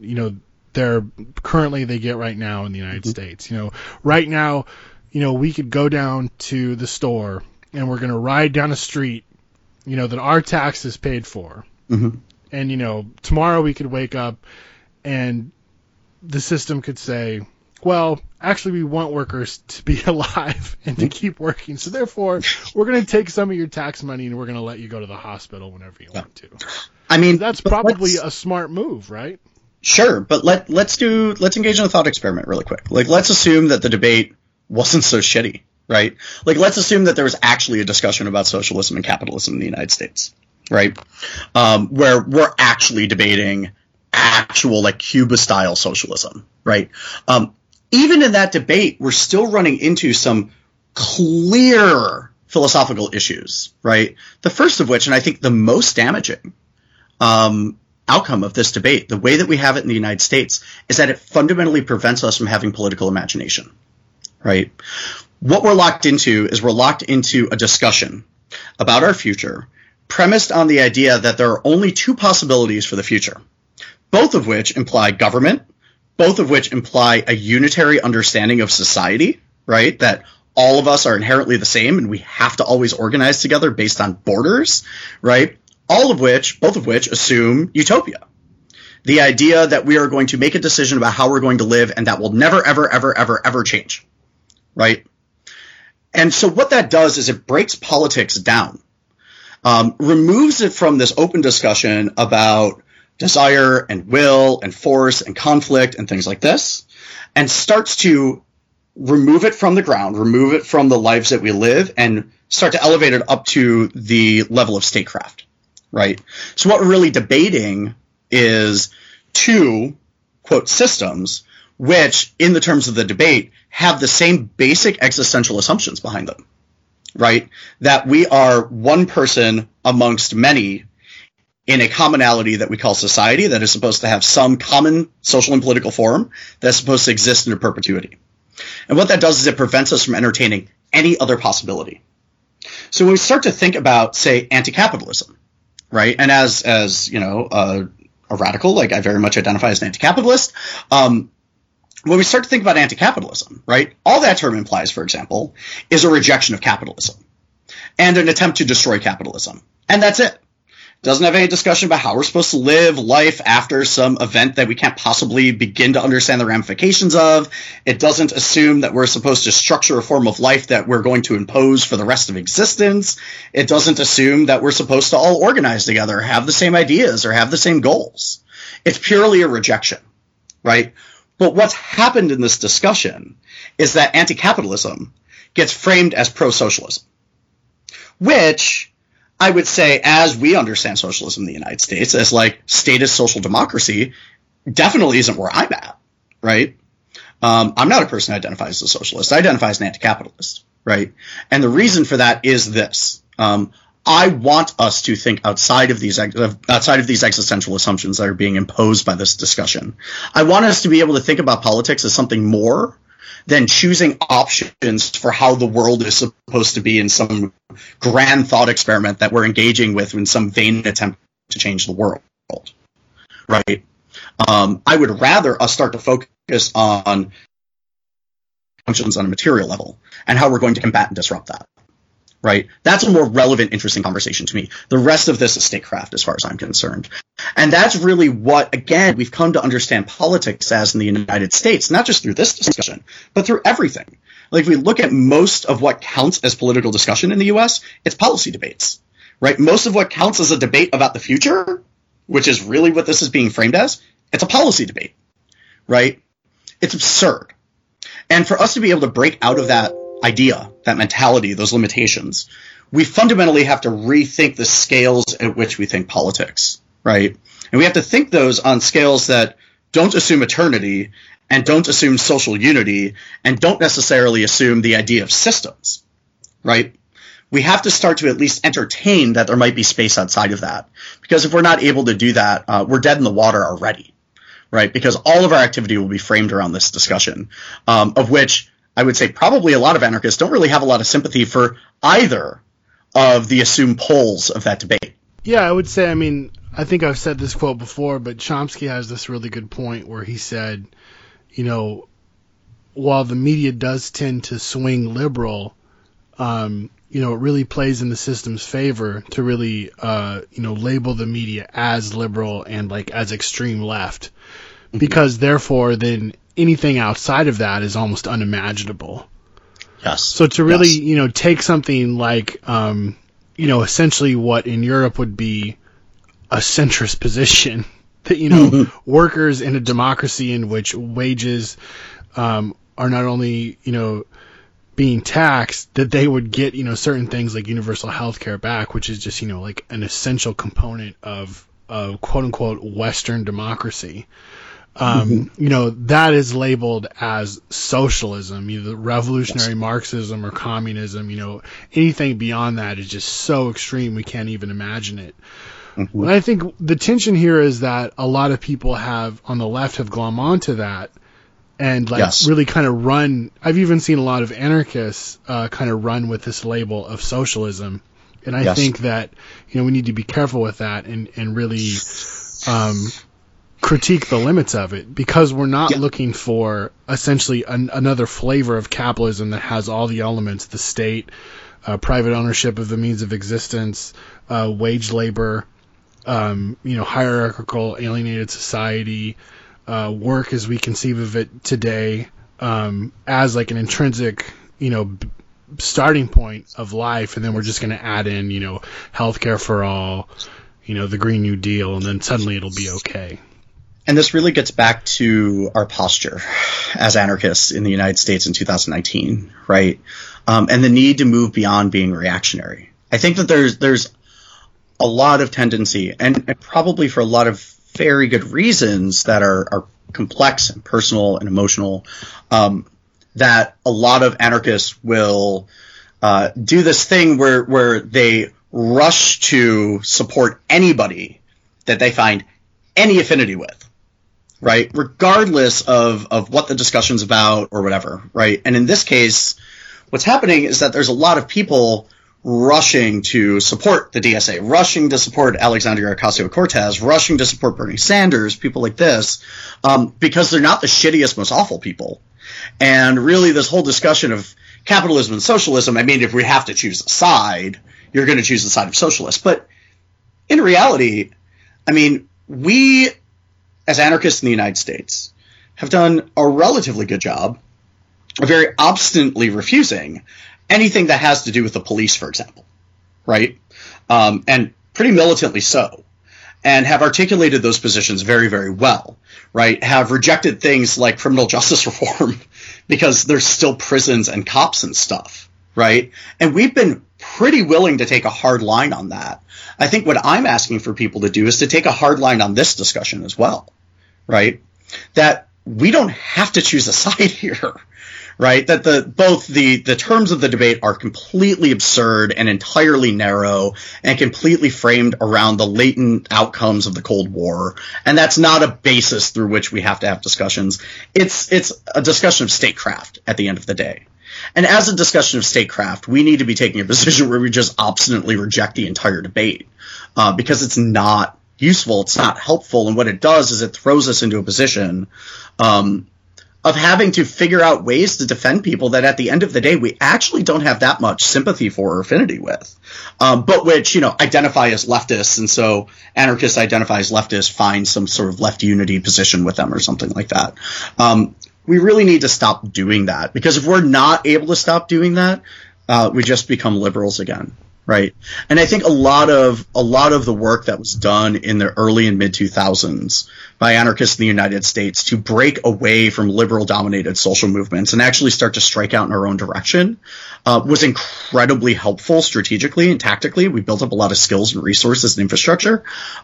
they get right now in the United States. Right now, we could go down to the store and we're going to ride down a street, that our tax is paid for. Mm-hmm. And, tomorrow we could wake up and the system could say, well, actually we want workers to be alive and to keep working. So therefore, we're going to take some of your tax money and we're going to let you go to the hospital whenever you want to. I mean, that's probably a smart move, right? Sure, but let's engage in a thought experiment really quick. Like, let's assume that the debate wasn't so shitty, right? Like, let's assume that there was actually a discussion about socialism and capitalism in the United States, right? Where we're actually debating actual, like, Cuba-style socialism, right? Even in that debate, we're still running into some clear philosophical issues, right? The first of which, and I think the most damaging, outcome of this debate, the way that we have it in the United States, is that it fundamentally prevents us from having political imagination, right? What we're locked into is we're locked into a discussion about our future premised on the idea that there are only two possibilities for the future, both of which imply government, both of which imply a unitary understanding of society, right? That all of us are inherently the same and we have to always organize together based on borders, right? Both of which assume utopia. The idea that we are going to make a decision about how we're going to live and that will never, ever, ever, ever, ever change, right? And so what that does is it breaks politics down, removes it from this open discussion about desire and will and force and conflict and things like this, and starts to remove it from the ground, remove it from the lives that we live, and start to elevate it up to the level of statecraft. Right. So what we're really debating is two, quote, systems, which in the terms of the debate have the same basic existential assumptions behind them. Right. That we are one person amongst many in a commonality that we call society that is supposed to have some common social and political form that's supposed to exist in perpetuity. And what that does is it prevents us from entertaining any other possibility. So when we start to think about, say, anti-capitalism, right? And as a radical, like I very much identify as an anti-capitalist. When we start to think about anti-capitalism, right? All that term implies, for example, is a rejection of capitalism and an attempt to destroy capitalism. And that's it. Doesn't have any discussion about how we're supposed to live life after some event that we can't possibly begin to understand the ramifications of. It doesn't assume that we're supposed to structure a form of life that we're going to impose for the rest of existence. It doesn't assume that we're supposed to all organize together, have the same ideas, or have the same goals. It's purely a rejection, right? But what's happened in this discussion is that anti-capitalism gets framed as pro-socialism, which I would say, as we understand socialism in the United States, as like statist social democracy, definitely isn't where I'm at, right? I'm not a person who identifies as a socialist. I identify as an anti-capitalist, right? And the reason for that is this. I want us to think outside of these existential assumptions that are being imposed by this discussion. I want us to be able to think about politics as something more than choosing options for how the world is supposed to be in some grand thought experiment that we're engaging with in some vain attempt to change the world, right? I would rather us start to focus on functions on a material level and how we're going to combat and disrupt that, right? That's a more relevant, interesting conversation to me. The rest of this is statecraft as far as I'm concerned. And that's really what, again, we've come to understand politics as in the United States, not just through this discussion, but through everything. Like, if we look at most of what counts as political discussion in the U.S., it's policy debates, right? Most of what counts as a debate about the future, which is really what this is being framed as, it's a policy debate, right? It's absurd. And for us to be able to break out of that idea, that mentality, those limitations, we fundamentally have to rethink the scales at which we think politics, right? And we have to think those on scales that don't assume eternity and don't assume social unity and don't necessarily assume the idea of systems, right? we have to start to at least entertain that there might be space outside of that. Because if we're not able to do that, we're dead in the water already, right? Because all of our activity will be framed around this discussion, of which I would say probably a lot of anarchists don't really have a lot of sympathy for either of the assumed poles of that debate. Yeah, I would say, I mean, I think I've said this quote before, but Chomsky has this really good point where he said, you know, while the media does tend to swing liberal, you know, it really plays in the system's favor to really, you know, label the media as liberal and like as extreme left, because therefore then anything outside of that is almost unimaginable. Yes. So to really, you know, take something like, you know, essentially what in Europe would be a centrist position, that, you know, workers in a democracy in which wages are not only, you know, being taxed, that they would get, you know, certain things like universal health care back, which is just, you know, like an essential component of quote unquote Western democracy. You know, that is labeled as socialism, either revolutionary Marxism or communism. You know, anything beyond that is just so extreme we can't even imagine it. But I think the tension here is that a lot of people on the left have glom onto that and like really kind of run. I've even seen a lot of anarchists kind of run with this label of socialism. And I think that, you know, we need to be careful with that and really critique the limits of it, because we're not looking for essentially another flavor of capitalism that has all the elements: the state, private ownership of the means of existence, wage labor, you know, hierarchical, alienated society, work as we conceive of it today, as like an intrinsic, you know, starting point of life, and then we're just going to add in, you know, healthcare for all, you know, the Green New Deal, and then suddenly it'll be okay. And this really gets back to our posture as anarchists in the United States in 2019, right? And the need to move beyond being reactionary. I think that there's a lot of tendency, and probably for a lot of very good reasons that are complex and personal and emotional, that a lot of anarchists will do this thing where they rush to support anybody that they find any affinity with, right? Regardless of what the discussion's about or whatever, right? And in this case, what's happening is that there's a lot of people rushing to support the DSA, rushing to support Alexandria Ocasio-Cortez, rushing to support Bernie Sanders, people like this, because they're not the shittiest, most awful people. And really this whole discussion of capitalism and socialism, I mean, if we have to choose a side, you're going to choose the side of socialists. But in reality, I mean, we, as anarchists in the United States, have done a relatively good job of very obstinately refusing anything that has to do with the police, for example, right? And pretty militantly so, and have articulated those positions very, very well, right? Have rejected things like criminal justice reform because there's still prisons and cops and stuff, right? And we've been pretty willing to take a hard line on that. I think what I'm asking for people to do is to take a hard line on this discussion as well, right? That we don't have to choose a side here, right? That both the terms of the debate are completely absurd and entirely narrow and completely framed around the latent outcomes of the Cold War. And that's not a basis through which we have to have discussions. It's a discussion of statecraft at the end of the day. And as a discussion of statecraft, we need to be taking a position where we just obstinately reject the entire debate, because it's not useful, it's not helpful, and what it does is it throws us into a position of having to figure out ways to defend people that at the end of the day we actually don't have that much sympathy for or affinity with, but which, you know, identify as leftists, and so anarchists identify as leftists, find some sort of left unity position with them or something like that. We really need to stop doing that, because if we're not able to stop doing that, we just become liberals again, right? And I think a lot of the work that was done in the early and mid 2000s by anarchists in the United States to break away from liberal-dominated social movements and actually start to strike out in our own direction was incredibly helpful strategically and tactically. We built up a lot of skills and resources and infrastructure.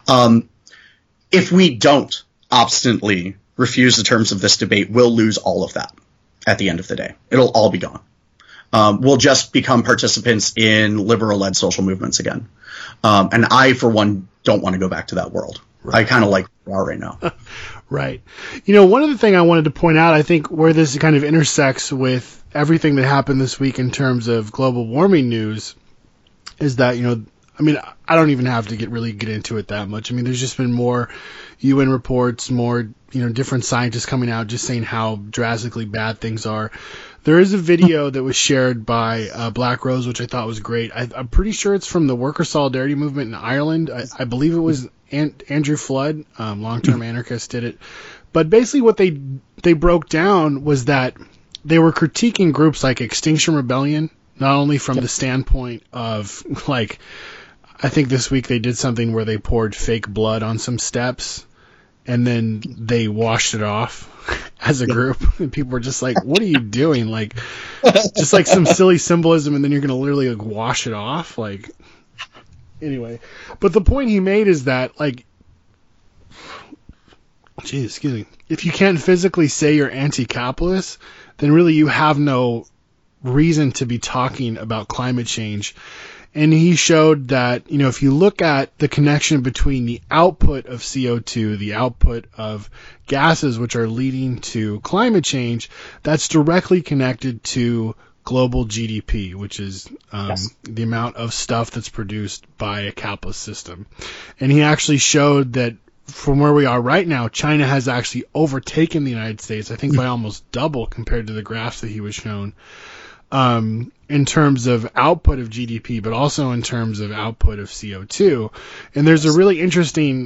If we don't obstinately refuse the terms of this debate, we'll lose all of that at the end of the day. It'll all be gone. will just become participants in liberal-led social movements again. And I, for one, don't want to go back to that world. Right. I kind of like where we are right now. Right. One other thing I wanted to point out, I think where this kind of intersects with everything that happened this week in terms of global warming news is that, I don't even have to get into it that much. There's just been more UN reports, more, different scientists coming out just saying how drastically bad things are. There is a video that was shared by Black Rose, which I thought was great. I'm pretty sure it's from the Worker Solidarity Movement in Ireland. I believe it was Andrew Flood, long-term anarchist, did it. But basically what they broke down was that they were critiquing groups like Extinction Rebellion, not only from the standpoint of, I think this week they did something where they poured fake blood on some steps and then they washed it off as a group. And people were just like, what are you doing? Just some silly symbolism and then you're going to literally wash it off. Anyway. But the point he made is that, excuse me, if you can't physically say you're anti-capitalist, then really you have no reason to be talking about climate change. And he showed that, if you look at the connection between the output of CO2, the output of gases which are leading to climate change, that's directly connected to global GDP, which is the amount of stuff that's produced by a capitalist system. And he actually showed that from where we are right now, China has actually overtaken the United States, I think by almost double compared to the graphs that he was shown. In terms of output of GDP, but also in terms of output of CO2. And there's a really interesting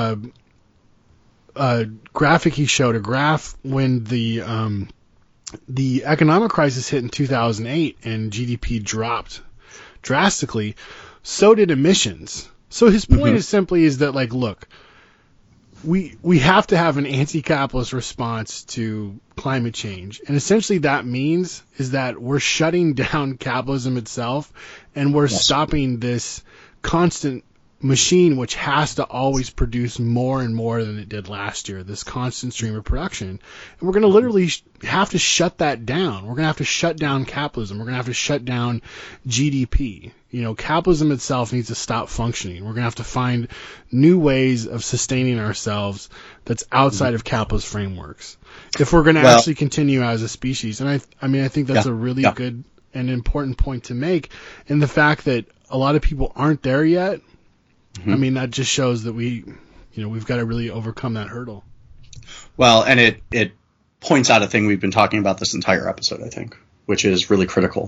graphic he showed, a graph when the economic crisis hit in 2008 and GDP dropped drastically. So did emissions. So his point is simply that, look, we have to have an anti-capitalist response to climate change. And essentially that means is that we're shutting down capitalism itself and we're stopping this constant machine which has to always produce more and more than it did last year, this constant stream of production. And we're going to literally have to shut that down. We're going to have to shut down capitalism. We're going to have to shut down GDP. Capitalism itself needs to stop functioning. We're going to have to find new ways of sustaining ourselves that's outside of capitalist frameworks if we're going to actually continue as a species. And I think that's a really good and important point to make. And the fact that a lot of people aren't there yet, that just shows that we've got to really overcome that hurdle. Well, and it points out a thing we've been talking about this entire episode, I think, which is really critical.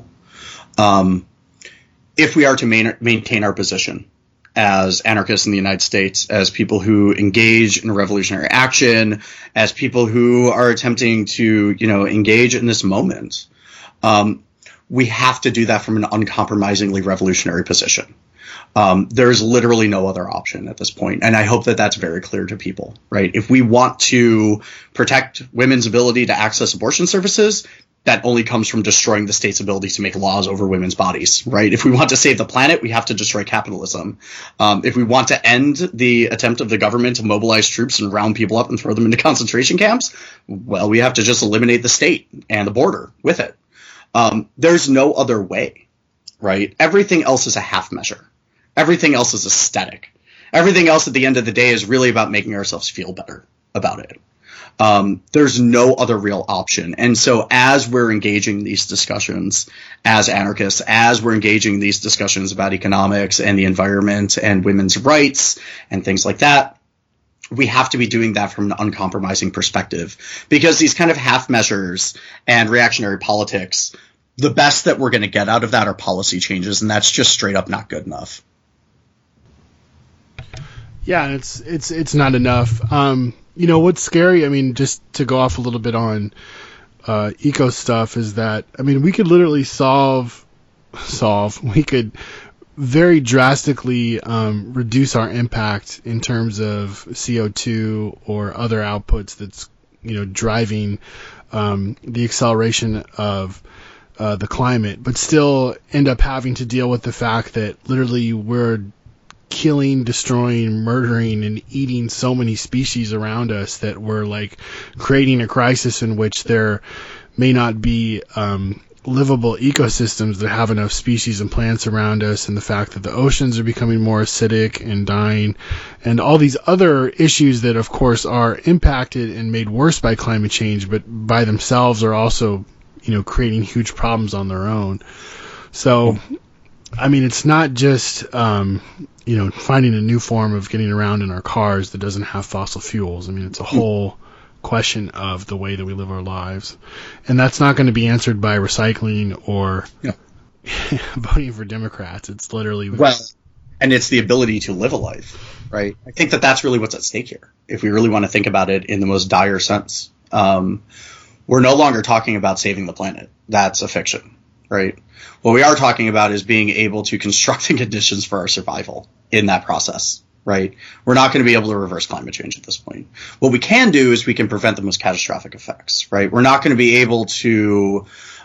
If we are to maintain our position as anarchists in the United States, as people who engage in revolutionary action, as people who are attempting to, engage in this moment, we have to do that from an uncompromisingly revolutionary position. There's literally no other option at this point. And I hope that that's very clear to people, right? If we want to protect women's ability to access abortion services, that only comes from destroying the state's ability to make laws over women's bodies, right? If we want to save the planet, we have to destroy capitalism. If we want to end the attempt of the government to mobilize troops and round people up and throw them into concentration camps, well, we have to just eliminate the state and the border with it. There's no other way, right? Everything else is a half measure. Everything else is aesthetic. Everything else at the end of the day is really about making ourselves feel better about it. There's no other real option. And so as we're engaging these discussions as anarchists, as we're engaging these discussions about economics and the environment and women's rights and things like that, we have to be doing that from an uncompromising perspective, because these kind of half measures and reactionary politics, the best that we're going to get out of that are policy changes. And that's just straight up not good enough. Yeah, and it's not enough. What's scary, just to go off a little bit on eco stuff, is that, we could literally we could very drastically reduce our impact in terms of CO2 or other outputs that's, driving the acceleration of the climate, but still end up having to deal with the fact that literally we're killing, destroying, murdering, and eating so many species around us that we're creating a crisis in which there may not be livable ecosystems that have enough species and plants around us, and the fact that the oceans are becoming more acidic and dying, and all these other issues that, of course, are impacted and made worse by climate change, but by themselves are also, creating huge problems on their own. So, I mean, it's not just, finding a new form of getting around in our cars that doesn't have fossil fuels. I mean, it's a whole question of the way that we live our lives. And that's not going to be answered by recycling or voting for Democrats. It's literally... Well, and it's the ability to live a life, right? I think that that's really what's at stake here, if we really want to think about it in the most dire sense. We're no longer talking about saving the planet. That's a fiction, right? What we are talking about is being able to construct the conditions for our survival in that process, right? We're not going to be able to reverse climate change at this point. What we can do is we can prevent the most catastrophic effects, right? We're not going to be able to,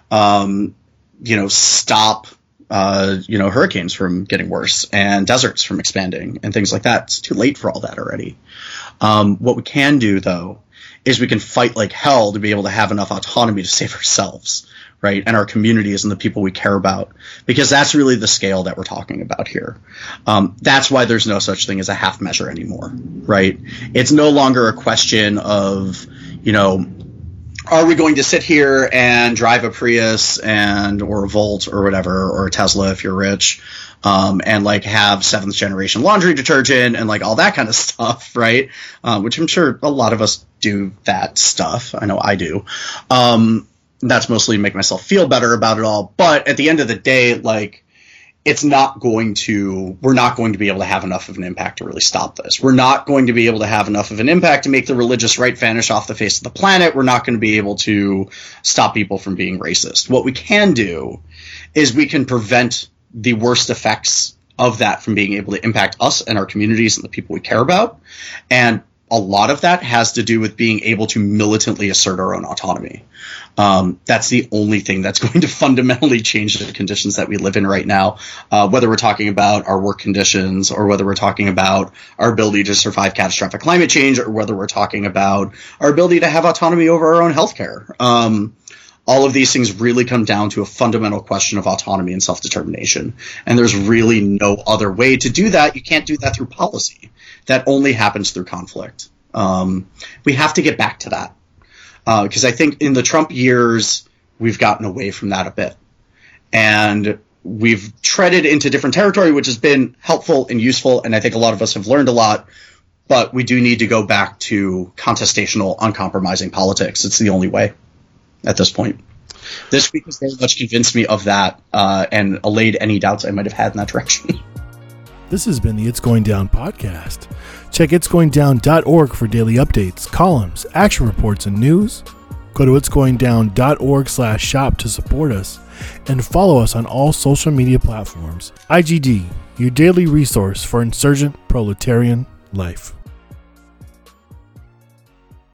stop, hurricanes from getting worse and deserts from expanding and things like that. It's too late for all that already. What we can do, though, is we can fight like hell to be able to have enough autonomy to save ourselves, right? And our communities and the people we care about, because that's really the scale that we're talking about here. That's why there's no such thing as a half measure anymore, right? It's no longer a question of, are we going to sit here and drive a Prius or a Volt or whatever, or a Tesla if you're rich, and like have 7th generation laundry detergent and like all that kind of stuff, right? Which I'm sure a lot of us do that stuff. I know I do. That's mostly to make myself feel better about it all. But at the end of the day, like, we're not going to be able to have enough of an impact to really stop this. We're not going to be able to have enough of an impact to make the religious right vanish off the face of the planet. We're not going to be able to stop people from being racist. What we can do is we can prevent the worst effects of that from being able to impact us and our communities and the people we care about. And a lot of that has to do with being able to militantly assert our own autonomy. That's the only thing that's going to fundamentally change the conditions that we live in right now, whether we're talking about our work conditions or whether we're talking about our ability to survive catastrophic climate change or whether we're talking about our ability to have autonomy over our own healthcare. All of these things really come down to a fundamental question of autonomy and self-determination. And there's really no other way to do that. You can't do that through policy. That only happens through conflict. We have to get back to that. Because I think in the Trump years, we've gotten away from that a bit. And we've treaded into different territory, which has been helpful and useful. And I think a lot of us have learned a lot. But we do need to go back to contestational, uncompromising politics. It's the only way at this point. This week has very much convinced me of that and allayed any doubts I might have had in that direction. This has been the It's Going Down podcast. Check itsgoingdown.org for daily updates, columns, action reports, and news. Go to itsgoingdown.org/shop to support us and follow us on all social media platforms. IGD, your daily resource for insurgent proletarian life.